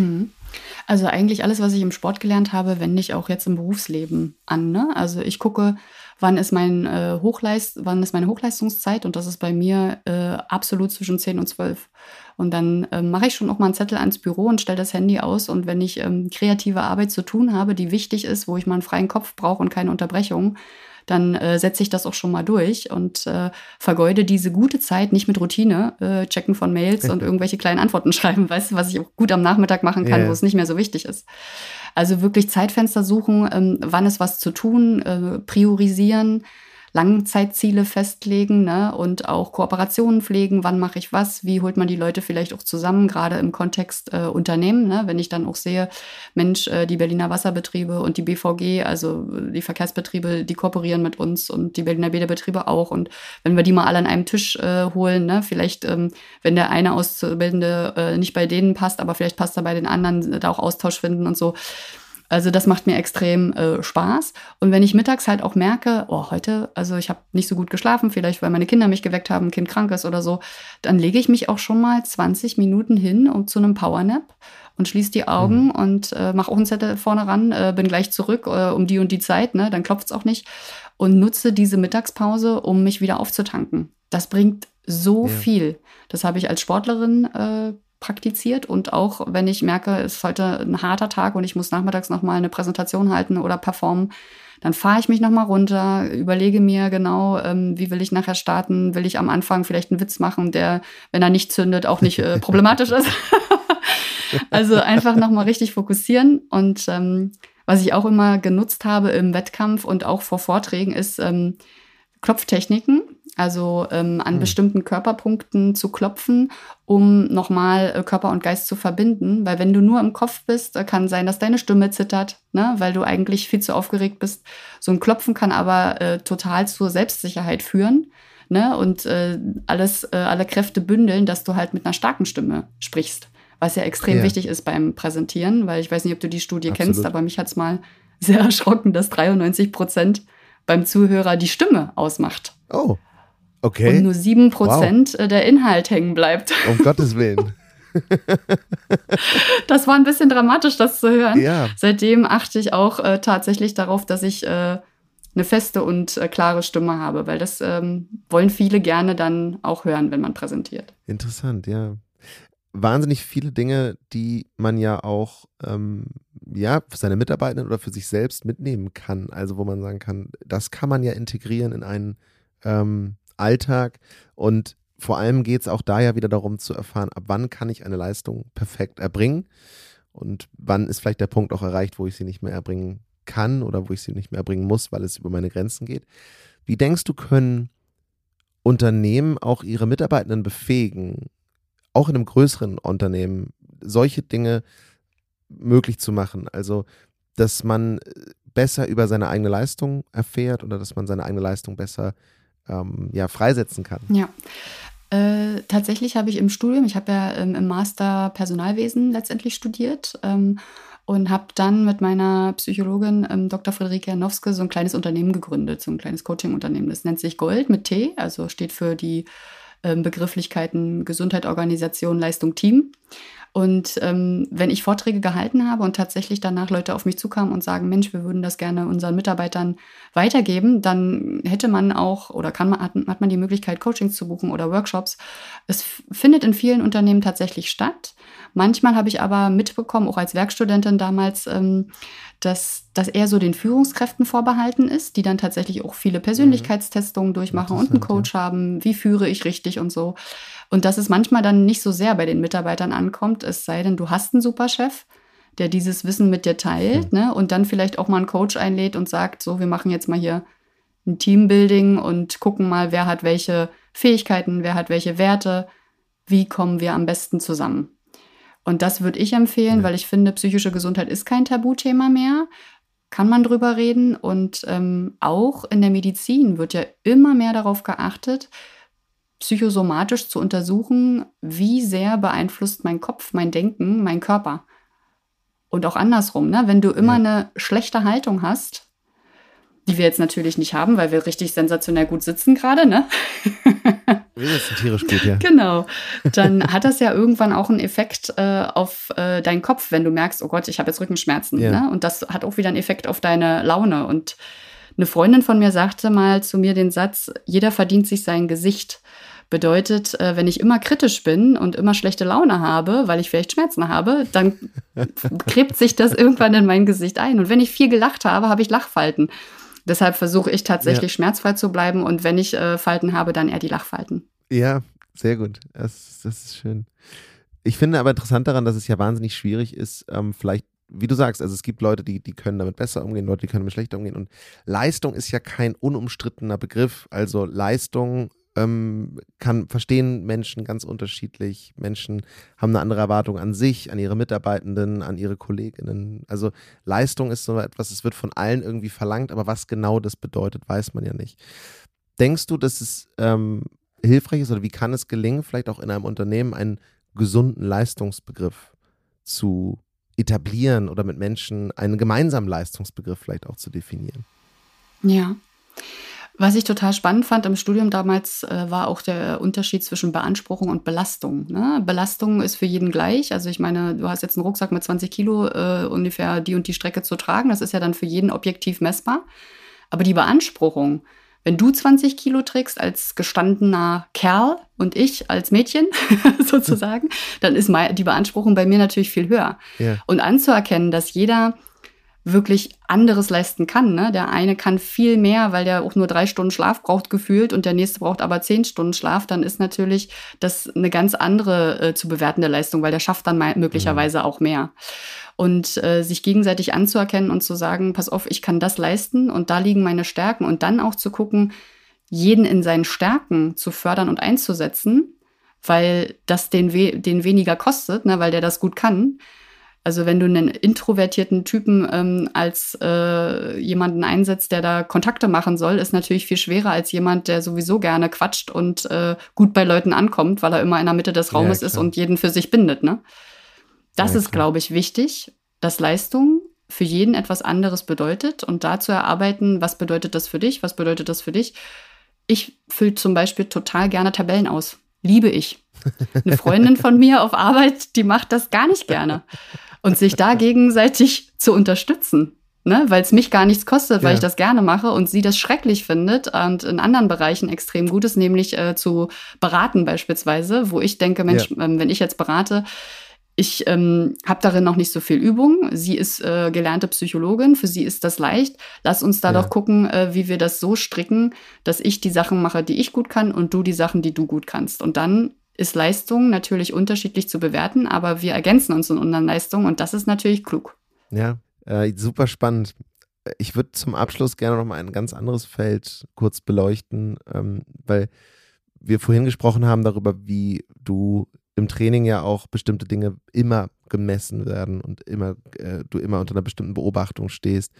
Also eigentlich alles, was ich im Sport gelernt habe, wende ich auch jetzt im Berufsleben an, ne? Also ich gucke, wann ist meine Hochleistungszeit, und das ist bei mir absolut zwischen 10 und 12. Und dann mache ich schon auch mal einen Zettel ans Büro und stelle das Handy aus. Und wenn ich kreative Arbeit zu tun habe, die wichtig ist, wo ich mal einen freien Kopf brauche und keine Unterbrechung, dann setze ich das auch schon mal durch und vergeude diese gute Zeit nicht mit Routine, checken von Mails und irgendwelche kleinen Antworten schreiben, weißt du, was ich auch gut am Nachmittag machen kann, wo es nicht mehr so wichtig ist. Also wirklich Zeitfenster suchen, wann ist was zu tun, priorisieren, Langzeitziele festlegen, ne? Und auch Kooperationen pflegen, wann mache ich was, wie holt man die Leute vielleicht auch zusammen, gerade im Kontext Unternehmen, ne? Wenn ich dann auch sehe, Mensch, die Berliner Wasserbetriebe und die BVG, also die Verkehrsbetriebe, die kooperieren mit uns, und die Berliner Bäderbetriebe auch, und wenn wir die mal alle an einem Tisch holen, ne? Vielleicht, wenn der eine Auszubildende nicht bei denen passt, aber vielleicht passt er bei den anderen, da auch Austausch finden und so. Also das macht mir extrem Spaß. Und wenn ich mittags halt auch merke, heute, also ich habe nicht so gut geschlafen, vielleicht weil meine Kinder mich geweckt haben, ein Kind krank ist oder so, dann lege ich mich auch schon mal 20 Minuten hin zu einem Powernap und schließe die Augen und mache auch einen Zettel vorne ran, bin gleich zurück um die und die Zeit, ne, dann klopft's auch nicht, und nutze diese Mittagspause, um mich wieder aufzutanken. Das bringt so viel. Das habe ich als Sportlerin praktiziert, und auch wenn ich merke, es ist heute ein harter Tag und ich muss nachmittags nochmal eine Präsentation halten oder performen, dann fahre ich mich nochmal runter, überlege mir genau, wie will ich nachher starten, will ich am Anfang vielleicht einen Witz machen, der, wenn er nicht zündet, auch nicht problematisch ist. Also einfach nochmal richtig fokussieren. Und was ich auch immer genutzt habe im Wettkampf und auch vor Vorträgen ist Klopftechniken. Also an bestimmten Körperpunkten zu klopfen, um nochmal Körper und Geist zu verbinden. Weil wenn du nur im Kopf bist, kann sein, dass deine Stimme zittert, ne? Weil du eigentlich viel zu aufgeregt bist. So ein Klopfen kann aber total zur Selbstsicherheit führen. ne? Und alle Kräfte bündeln, dass du halt mit einer starken Stimme sprichst. Was ja extrem wichtig ist beim Präsentieren, weil ich weiß nicht, ob du die Studie kennst, aber mich hat's mal sehr erschrocken, dass 93% beim Zuhörer die Stimme ausmacht. Oh, okay. Und nur 7% der Inhalt hängen bleibt. Um Gottes Willen. Das war ein bisschen dramatisch, das zu hören. Ja. Seitdem achte ich auch tatsächlich darauf, dass ich eine feste und klare Stimme habe, weil das wollen viele gerne dann auch hören, wenn man präsentiert. Interessant, ja. Wahnsinnig viele Dinge, die man ja auch für seine Mitarbeitenden oder für sich selbst mitnehmen kann. Also wo man sagen kann, das kann man ja integrieren in einen Alltag. Und vor allem geht es auch da ja wieder darum zu erfahren, ab wann kann ich eine Leistung perfekt erbringen und wann ist vielleicht der Punkt auch erreicht, wo ich sie nicht mehr erbringen kann oder wo ich sie nicht mehr erbringen muss, weil es über meine Grenzen geht. Wie denkst du, können Unternehmen auch ihre Mitarbeitenden befähigen, auch in einem größeren Unternehmen solche Dinge möglich zu machen? Also, dass man besser über seine eigene Leistung erfährt oder dass man seine eigene Leistung besser freisetzen kann. Ja, tatsächlich habe ich im Studium, ich habe ja im Master Personalwesen letztendlich studiert und habe dann mit meiner Psychologin Dr. Friederike Janowske so ein kleines Unternehmen gegründet, so ein kleines Coaching-Unternehmen. Das nennt sich Gold mit T, also steht für die Begrifflichkeiten Gesundheit, Organisation, Leistung, Team. Und wenn ich Vorträge gehalten habe und tatsächlich danach Leute auf mich zukamen und sagen, Mensch, wir würden das gerne unseren Mitarbeitern weitergeben, dann hätte man auch oder hat man die Möglichkeit, Coachings zu buchen oder Workshops. Es findet in vielen Unternehmen tatsächlich statt. Manchmal habe ich aber mitbekommen, auch als Werkstudentin damals, dass das eher so den Führungskräften vorbehalten ist, die dann tatsächlich auch viele Persönlichkeitstestungen durchmachen und einen Coach haben, wie führe ich richtig und so. Und dass es manchmal dann nicht so sehr bei den Mitarbeitern ankommt, es sei denn, du hast einen Superchef, der dieses Wissen mit dir teilt, ne? Und dann vielleicht auch mal einen Coach einlädt und sagt, so, wir machen jetzt mal hier ein Teambuilding und gucken mal, wer hat welche Fähigkeiten, wer hat welche Werte, wie kommen wir am besten zusammen. Und das würde ich empfehlen, weil ich finde, psychische Gesundheit ist kein Tabuthema mehr, kann man drüber reden. Und auch in der Medizin wird ja immer mehr darauf geachtet, psychosomatisch zu untersuchen, wie sehr beeinflusst mein Kopf, mein Denken, mein Körper. Und auch andersrum, ne? Wenn du immer eine schlechte Haltung hast, die wir jetzt natürlich nicht haben, weil wir richtig sensationell gut sitzen gerade, ne? Wir sitzen tierisch gut, ja. Genau. Dann hat das ja irgendwann auch einen Effekt auf deinen Kopf, wenn du merkst, oh Gott, ich habe jetzt Rückenschmerzen. Ja. Ne? Und das hat auch wieder einen Effekt auf deine Laune. Und eine Freundin von mir sagte mal zu mir den Satz, jeder verdient sich sein Gesicht. Bedeutet, wenn ich immer kritisch bin und immer schlechte Laune habe, weil ich vielleicht Schmerzen habe, dann gräbt sich das irgendwann in mein Gesicht ein. Und wenn ich viel gelacht habe, habe ich Lachfalten. Deshalb versuche ich tatsächlich schmerzfrei zu bleiben und wenn ich Falten habe, dann eher die Lachfalten. Ja, sehr gut. Das ist schön. Ich finde aber interessant daran, dass es ja wahnsinnig schwierig ist, vielleicht, wie du sagst, also es gibt Leute, die können damit besser umgehen, Leute, die können damit schlechter umgehen. Und Leistung ist ja kein unumstrittener Begriff. Also Leistung verstehen Menschen ganz unterschiedlich. Menschen haben eine andere Erwartung an sich, an ihre Mitarbeitenden, an ihre KollegInnen. Also Leistung ist so etwas, es wird von allen irgendwie verlangt, aber was genau das bedeutet, weiß man ja nicht. Denkst du, dass es hilfreich ist oder wie kann es gelingen, vielleicht auch in einem Unternehmen einen gesunden Leistungsbegriff zu etablieren oder mit Menschen einen gemeinsamen Leistungsbegriff vielleicht auch zu definieren? Ja. Was ich total spannend fand im Studium damals, war auch der Unterschied zwischen Beanspruchung und Belastung. Ne? Belastung ist für jeden gleich. Also ich meine, du hast jetzt einen Rucksack mit 20 Kilo ungefähr die und die Strecke zu tragen. Das ist ja dann für jeden objektiv messbar. Aber die Beanspruchung, wenn du 20 Kilo trägst als gestandener Kerl und ich als Mädchen sozusagen, dann ist die Beanspruchung bei mir natürlich viel höher. Ja. Und anzuerkennen, dass jeder wirklich anderes leisten kann. Ne? Der eine kann viel mehr, weil der auch nur 3 Stunden Schlaf braucht gefühlt und der nächste braucht aber 10 Stunden Schlaf. Dann ist natürlich das eine ganz andere zu bewertende Leistung, weil der schafft dann möglicherweise auch mehr. Und sich gegenseitig anzuerkennen und zu sagen, pass auf, ich kann das leisten und da liegen meine Stärken. Und dann auch zu gucken, jeden in seinen Stärken zu fördern und einzusetzen, weil das den weniger kostet, ne, weil der das gut kann. Also wenn du einen introvertierten Typen als jemanden einsetzt, der da Kontakte machen soll, ist natürlich viel schwerer als jemand, der sowieso gerne quatscht und gut bei Leuten ankommt, weil er immer in der Mitte des Raumes ist und jeden für sich bindet. Ne? Das ist, glaube ich, wichtig, dass Leistung für jeden etwas anderes bedeutet und da zu erarbeiten, was bedeutet das für dich, was bedeutet das für dich. Ich fülle zum Beispiel total gerne Tabellen aus. Liebe ich. Eine Freundin von mir auf Arbeit, die macht das gar nicht gerne. Und sich da gegenseitig zu unterstützen, ne? Weil es mich gar nichts kostet, weil ich das gerne mache und sie das schrecklich findet und in anderen Bereichen extrem gut ist, nämlich zu beraten beispielsweise, wo ich denke, Mensch, wenn ich jetzt berate, ich habe darin noch nicht so viel Übung. Sie ist gelernte Psychologin, für sie ist das leicht. Lass uns da doch gucken, wie wir das so stricken, dass ich die Sachen mache, die ich gut kann und du die Sachen, die du gut kannst. Und dann ist Leistung natürlich unterschiedlich zu bewerten, aber wir ergänzen uns in unseren Leistungen und das ist natürlich klug. Ja, super spannend. Ich würde zum Abschluss gerne noch mal ein ganz anderes Feld kurz beleuchten, weil wir vorhin gesprochen haben darüber, wie du im Training ja auch bestimmte Dinge immer gemessen werden und du immer unter einer bestimmten Beobachtung stehst.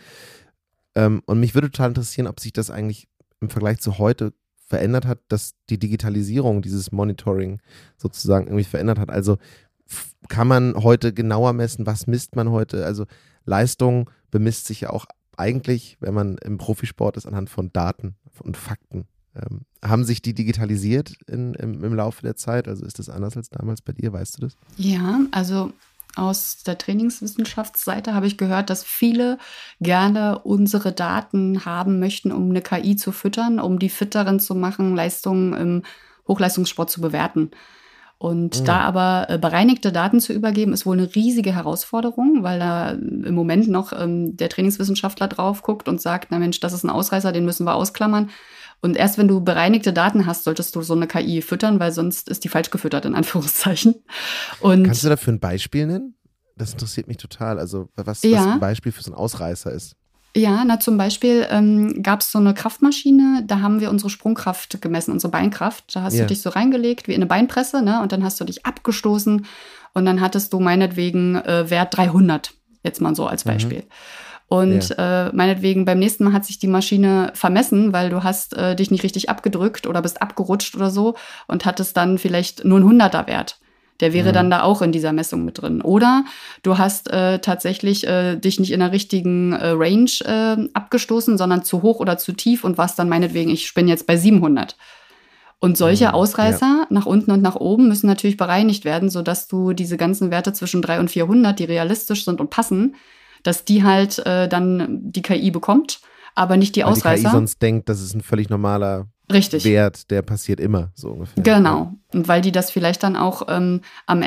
Und mich würde total interessieren, ob sich das eigentlich im Vergleich zu heute verändert hat, dass die Digitalisierung dieses Monitoring sozusagen irgendwie verändert hat. Also kann man heute genauer messen, was misst man heute? Also Leistung bemisst sich ja auch eigentlich, wenn man im Profisport ist, anhand von Daten und Fakten. Haben sich die digitalisiert im Laufe der Zeit? Also ist das anders als damals bei dir? Weißt du das? Ja, also aus der Trainingswissenschaftsseite habe ich gehört, dass viele gerne unsere Daten haben möchten, um eine KI zu füttern, um die fit darin zu machen, Leistungen im Hochleistungssport zu bewerten. Und da aber bereinigte Daten zu übergeben, ist wohl eine riesige Herausforderung, weil da im Moment noch der Trainingswissenschaftler drauf guckt und sagt, na Mensch, das ist ein Ausreißer, den müssen wir ausklammern. Und erst wenn du bereinigte Daten hast, solltest du so eine KI füttern, weil sonst ist die falsch gefüttert, in Anführungszeichen. Und kannst du dafür ein Beispiel nennen? Das interessiert mich total. Also was ein Beispiel für so einen Ausreißer ist. Ja, zum Beispiel gab es so eine Kraftmaschine, da haben wir unsere Sprungkraft gemessen, unsere Beinkraft. Da hast du dich so reingelegt wie in eine Beinpresse, ne? Und dann hast du dich abgestoßen und dann hattest du meinetwegen Wert 300, jetzt mal so als Beispiel. Und meinetwegen beim nächsten Mal hat sich die Maschine vermessen, weil du hast dich nicht richtig abgedrückt oder bist abgerutscht oder so und hattest dann vielleicht nur einen 100er Wert. Der wäre dann da auch in dieser Messung mit drin. Oder du hast tatsächlich dich nicht in der richtigen Range abgestoßen, sondern zu hoch oder zu tief und warst dann meinetwegen, ich bin jetzt bei 700. Und solche Ausreißer nach unten und nach oben müssen natürlich bereinigt werden, sodass du diese ganzen Werte zwischen 300 und 400, die realistisch sind und passen, dass die halt dann die KI bekommt, aber nicht die Ausreißer. Die KI sonst denkt, das ist ein völlig normaler Wert, der passiert immer, so ungefähr. Genau. Und weil die das vielleicht dann auch am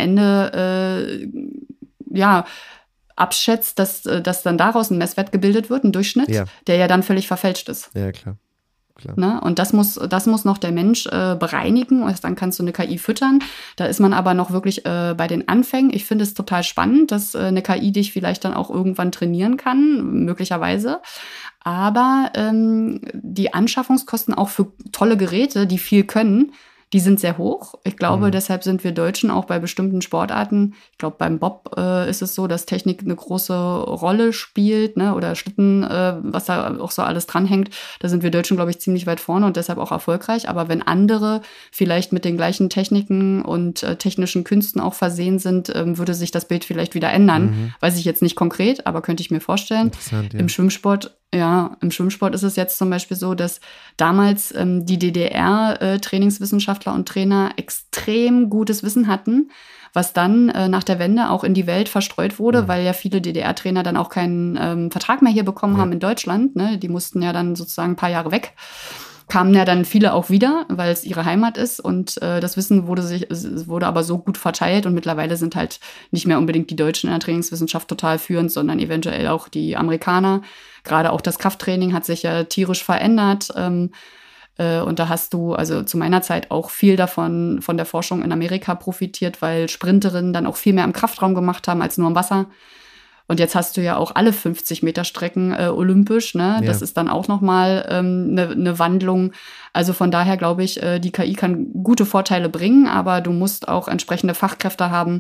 Ende abschätzt, dass dann daraus ein Messwert gebildet wird, ein Durchschnitt, der ja dann völlig verfälscht ist. Ja, klar. Ne? Und das muss noch der Mensch bereinigen und dann kannst du eine KI füttern. Da ist man aber noch wirklich bei den Anfängen. Ich finde es total spannend, dass eine KI dich vielleicht dann auch irgendwann trainieren kann, möglicherweise. Aber die Anschaffungskosten auch für tolle Geräte, die viel können, die sind sehr hoch. Ich glaube, deshalb sind wir Deutschen auch bei bestimmten Sportarten, ich glaube, beim Bob ist es so, dass Technik eine große Rolle spielt, ne? Oder Schlitten, was da auch so alles dranhängt. Da sind wir Deutschen, glaube ich, ziemlich weit vorne und deshalb auch erfolgreich. Aber wenn andere vielleicht mit den gleichen Techniken und technischen Künsten auch versehen sind, würde sich das Bild vielleicht wieder ändern. Weiß ich jetzt nicht konkret, aber könnte ich mir vorstellen. Interessant, ja. Im Schwimmsport ist es jetzt zum Beispiel so, dass damals die DDR-Trainingswissenschaftler und Trainer extrem gutes Wissen hatten, was dann nach der Wende auch in die Welt verstreut wurde, weil ja viele DDR-Trainer dann auch keinen Vertrag mehr hier bekommen haben in Deutschland. Ne? Die mussten ja dann sozusagen ein paar Jahre weg. Kamen ja dann viele auch wieder, weil es ihre Heimat ist und das Wissen wurde aber so gut verteilt und mittlerweile sind halt nicht mehr unbedingt die Deutschen in der Trainingswissenschaft total führend, sondern eventuell auch die Amerikaner. Gerade auch das Krafttraining hat sich ja tierisch verändert und da hast du also zu meiner Zeit auch viel davon von der Forschung in Amerika profitiert, weil Sprinterinnen dann auch viel mehr im Kraftraum gemacht haben als nur im Wasser. Und jetzt hast du ja auch alle 50 Meter Strecken olympisch, ne? Ja. Das ist dann auch nochmal eine Wandlung. Also von daher glaube ich, die KI kann gute Vorteile bringen, aber du musst auch entsprechende Fachkräfte haben,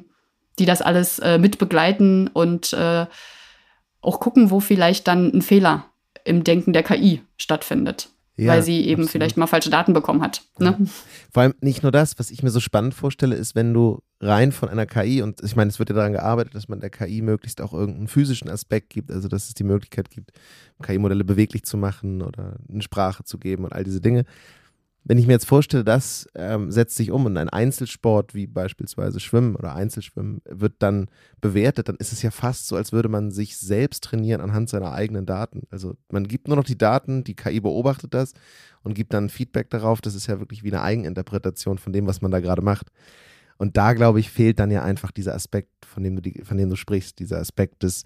die das alles mitbegleiten und auch gucken, wo vielleicht dann ein Fehler im Denken der KI stattfindet. Ja, weil sie eben absolut. vielleicht mal falsche Daten bekommen hat. Ne? Ja. Vor allem nicht nur das, was ich mir so spannend vorstelle, ist, wenn du rein von einer KI, und ich meine, es wird ja daran gearbeitet, dass man der KI möglichst auch irgendeinen physischen Aspekt gibt, also dass es die Möglichkeit gibt, KI-Modelle beweglich zu machen oder eine Sprache zu geben und all diese Dinge. Wenn ich mir jetzt vorstelle, das setzt sich um und ein Einzelsport wie beispielsweise Schwimmen oder Einzelschwimmen wird dann bewertet, dann ist es ja fast so, als würde man sich selbst trainieren anhand seiner eigenen Daten. Also man gibt nur noch die Daten, die KI beobachtet das und gibt dann Feedback darauf. Das ist ja wirklich wie eine Eigeninterpretation von dem, was man da gerade macht. Und da, glaube ich, fehlt dann ja einfach dieser Aspekt, von dem du sprichst, dieser Aspekt des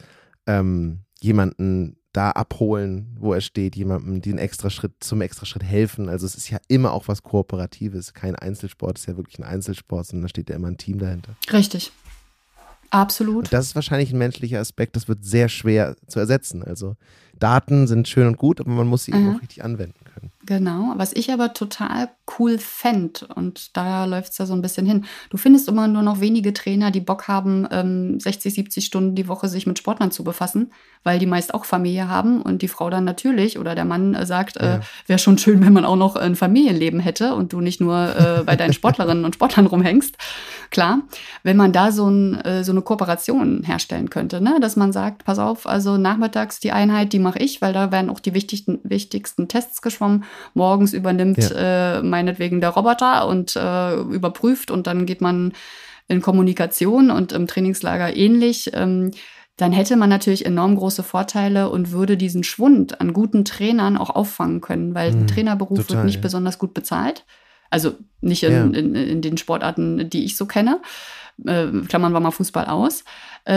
jemanden da abholen, wo er steht, jemandem zum Extraschritt helfen. Also es ist ja immer auch was Kooperatives. Kein Einzelsport ist ja wirklich ein Einzelsport, sondern da steht ja immer ein Team dahinter. Richtig. Absolut. Und das ist wahrscheinlich ein menschlicher Aspekt, das wird sehr schwer zu ersetzen. Also Daten sind schön und gut, aber man muss sie eben auch richtig anwenden können. Genau, was ich aber total cool fände, und da läuft es ja so ein bisschen hin. Du findest immer nur noch wenige Trainer, die Bock haben, 60, 70 Stunden die Woche sich mit Sportlern zu befassen, weil die meist auch Familie haben und die Frau dann natürlich oder der Mann sagt, wäre schon schön, wenn man auch noch ein Familienleben hätte und du nicht nur bei deinen Sportlerinnen und Sportlern rumhängst. Klar, wenn man da so eine Kooperation herstellen könnte, ne? Dass man sagt, pass auf, also nachmittags die Einheit, die mache ich, weil da werden auch die wichtigsten Tests geschwommen. Morgens übernimmt meinetwegen der Roboter und überprüft und dann geht man in Kommunikation und im Trainingslager ähnlich. Dann hätte man natürlich enorm große Vorteile und würde diesen Schwund an guten Trainern auch auffangen können, weil ein Trainerberuf wird nicht besonders gut bezahlt. Also nicht in den Sportarten, die ich so kenne. Klammern wir mal Fußball aus.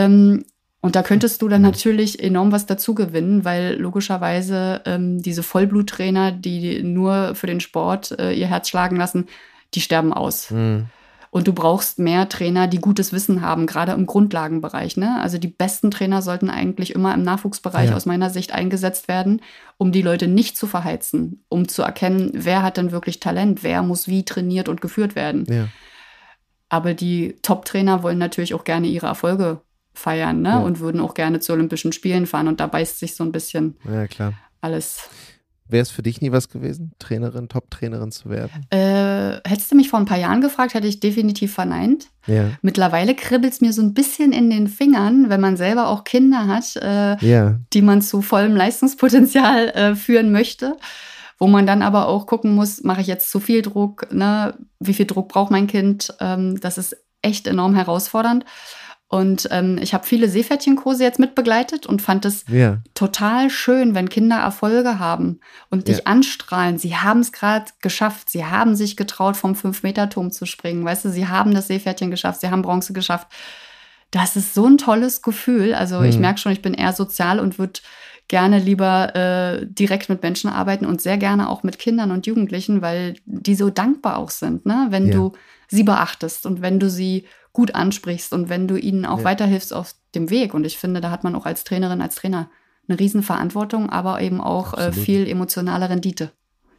Und da könntest du dann natürlich enorm was dazu gewinnen, weil logischerweise diese Vollbluttrainer, die nur für den Sport ihr Herz schlagen lassen, die sterben aus. Und du brauchst mehr Trainer, die gutes Wissen haben, gerade im Grundlagenbereich. Ne? Also die besten Trainer sollten eigentlich immer im Nachwuchsbereich aus meiner Sicht eingesetzt werden, um die Leute nicht zu verheizen, um zu erkennen, wer hat denn wirklich Talent, wer muss wie trainiert und geführt werden. Ja. Aber die Top-Trainer wollen natürlich auch gerne ihre Erfolge feiern, ne? Und würden auch gerne zu Olympischen Spielen fahren. Und da beißt sich so ein bisschen alles. Wäre es für dich nie was gewesen, Top-Trainerin zu werden? Hättest du mich vor ein paar Jahren gefragt, hätte ich definitiv verneint. Ja. Mittlerweile kribbelt es mir so ein bisschen in den Fingern, wenn man selber auch Kinder hat, die man zu vollem Leistungspotenzial führen möchte. Wo man dann aber auch gucken muss, mache ich jetzt zu viel Druck? Ne? Wie viel Druck braucht mein Kind? Das ist echt enorm herausfordernd. Und ich habe viele Seepferdchenkurse jetzt mitbegleitet und fand es total schön, wenn Kinder Erfolge haben und dich anstrahlen. Sie haben es gerade geschafft. Sie haben sich getraut, vom 5-Meter-Turm zu springen. Weißt du, sie haben das Seepferdchen geschafft. Sie haben Bronze geschafft. Das ist so ein tolles Gefühl. Also ich merke schon, ich bin eher sozial und würde gerne lieber direkt mit Menschen arbeiten und sehr gerne auch mit Kindern und Jugendlichen, weil die so dankbar auch sind, ne? Wenn du sie beachtest und wenn du sie gut ansprichst und wenn du ihnen auch weiterhilfst auf dem Weg. Und ich finde, da hat man auch als Trainerin, als Trainer eine Riesenverantwortung, aber eben auch viel emotionale Rendite.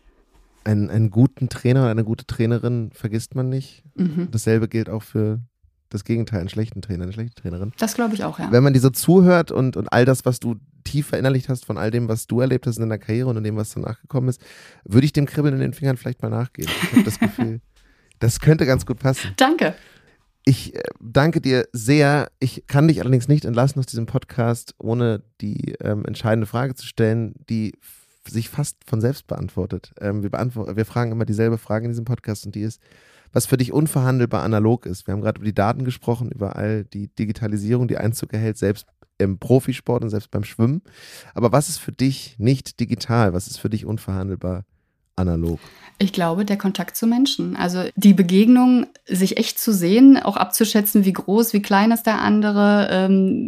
Einen guten Trainer oder eine gute Trainerin vergisst man nicht. Dasselbe gilt auch für das Gegenteil, einen schlechten Trainer, eine schlechte Trainerin. Das glaube ich auch, ja. Wenn man dir so zuhört und all das, was du tief verinnerlicht hast von all dem, was du erlebt hast in deiner Karriere und in dem, was danach gekommen ist, würde ich dem Kribbeln in den Fingern vielleicht mal nachgehen. Ich habe das Gefühl, das könnte ganz gut passen. Danke. Ich danke dir sehr. Ich kann dich allerdings nicht entlassen aus diesem Podcast, ohne die entscheidende Frage zu stellen, die sich fast von selbst beantwortet. Wir fragen immer dieselbe Frage in diesem Podcast und die ist, was für dich unverhandelbar analog ist. Wir haben gerade über die Daten gesprochen, über all die Digitalisierung, die Einzug erhält, selbst im Profisport und selbst beim Schwimmen. Aber was ist für dich nicht digital? Was ist für dich unverhandelbar analog? Ich glaube, der Kontakt zu Menschen. Also die Begegnung, sich echt zu sehen, auch abzuschätzen, wie groß, wie klein ist der andere,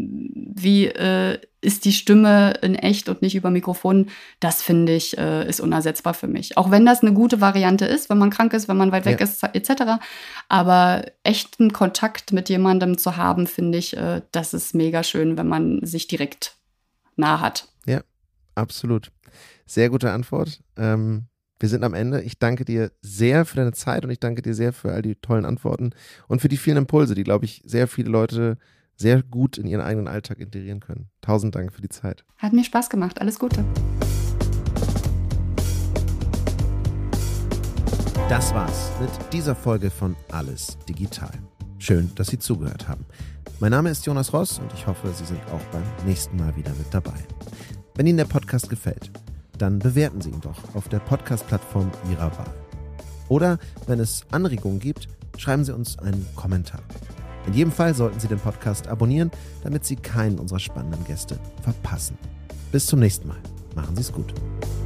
wie ist die Stimme in echt und nicht über Mikrofon, das finde ich, ist unersetzbar für mich. Auch wenn das eine gute Variante ist, wenn man krank ist, wenn man weit weg ist, etc. Aber echten Kontakt mit jemandem zu haben, finde ich, das ist mega schön, wenn man sich direkt nah hat. Ja, absolut. Sehr gute Antwort. Wir sind am Ende. Ich danke dir sehr für deine Zeit und ich danke dir sehr für all die tollen Antworten und für die vielen Impulse, die, glaube ich, sehr viele Leute sehr gut in ihren eigenen Alltag integrieren können. 1000 Dank für die Zeit. Hat mir Spaß gemacht. Alles Gute. Das war's mit dieser Folge von Alles Digital. Schön, dass Sie zugehört haben. Mein Name ist Jonas Ross und ich hoffe, Sie sind auch beim nächsten Mal wieder mit dabei. Wenn Ihnen der Podcast gefällt, dann bewerten Sie ihn doch auf der Podcast-Plattform Ihrer Wahl. Oder wenn es Anregungen gibt, schreiben Sie uns einen Kommentar. In jedem Fall sollten Sie den Podcast abonnieren, damit Sie keinen unserer spannenden Gäste verpassen. Bis zum nächsten Mal. Machen Sie es gut.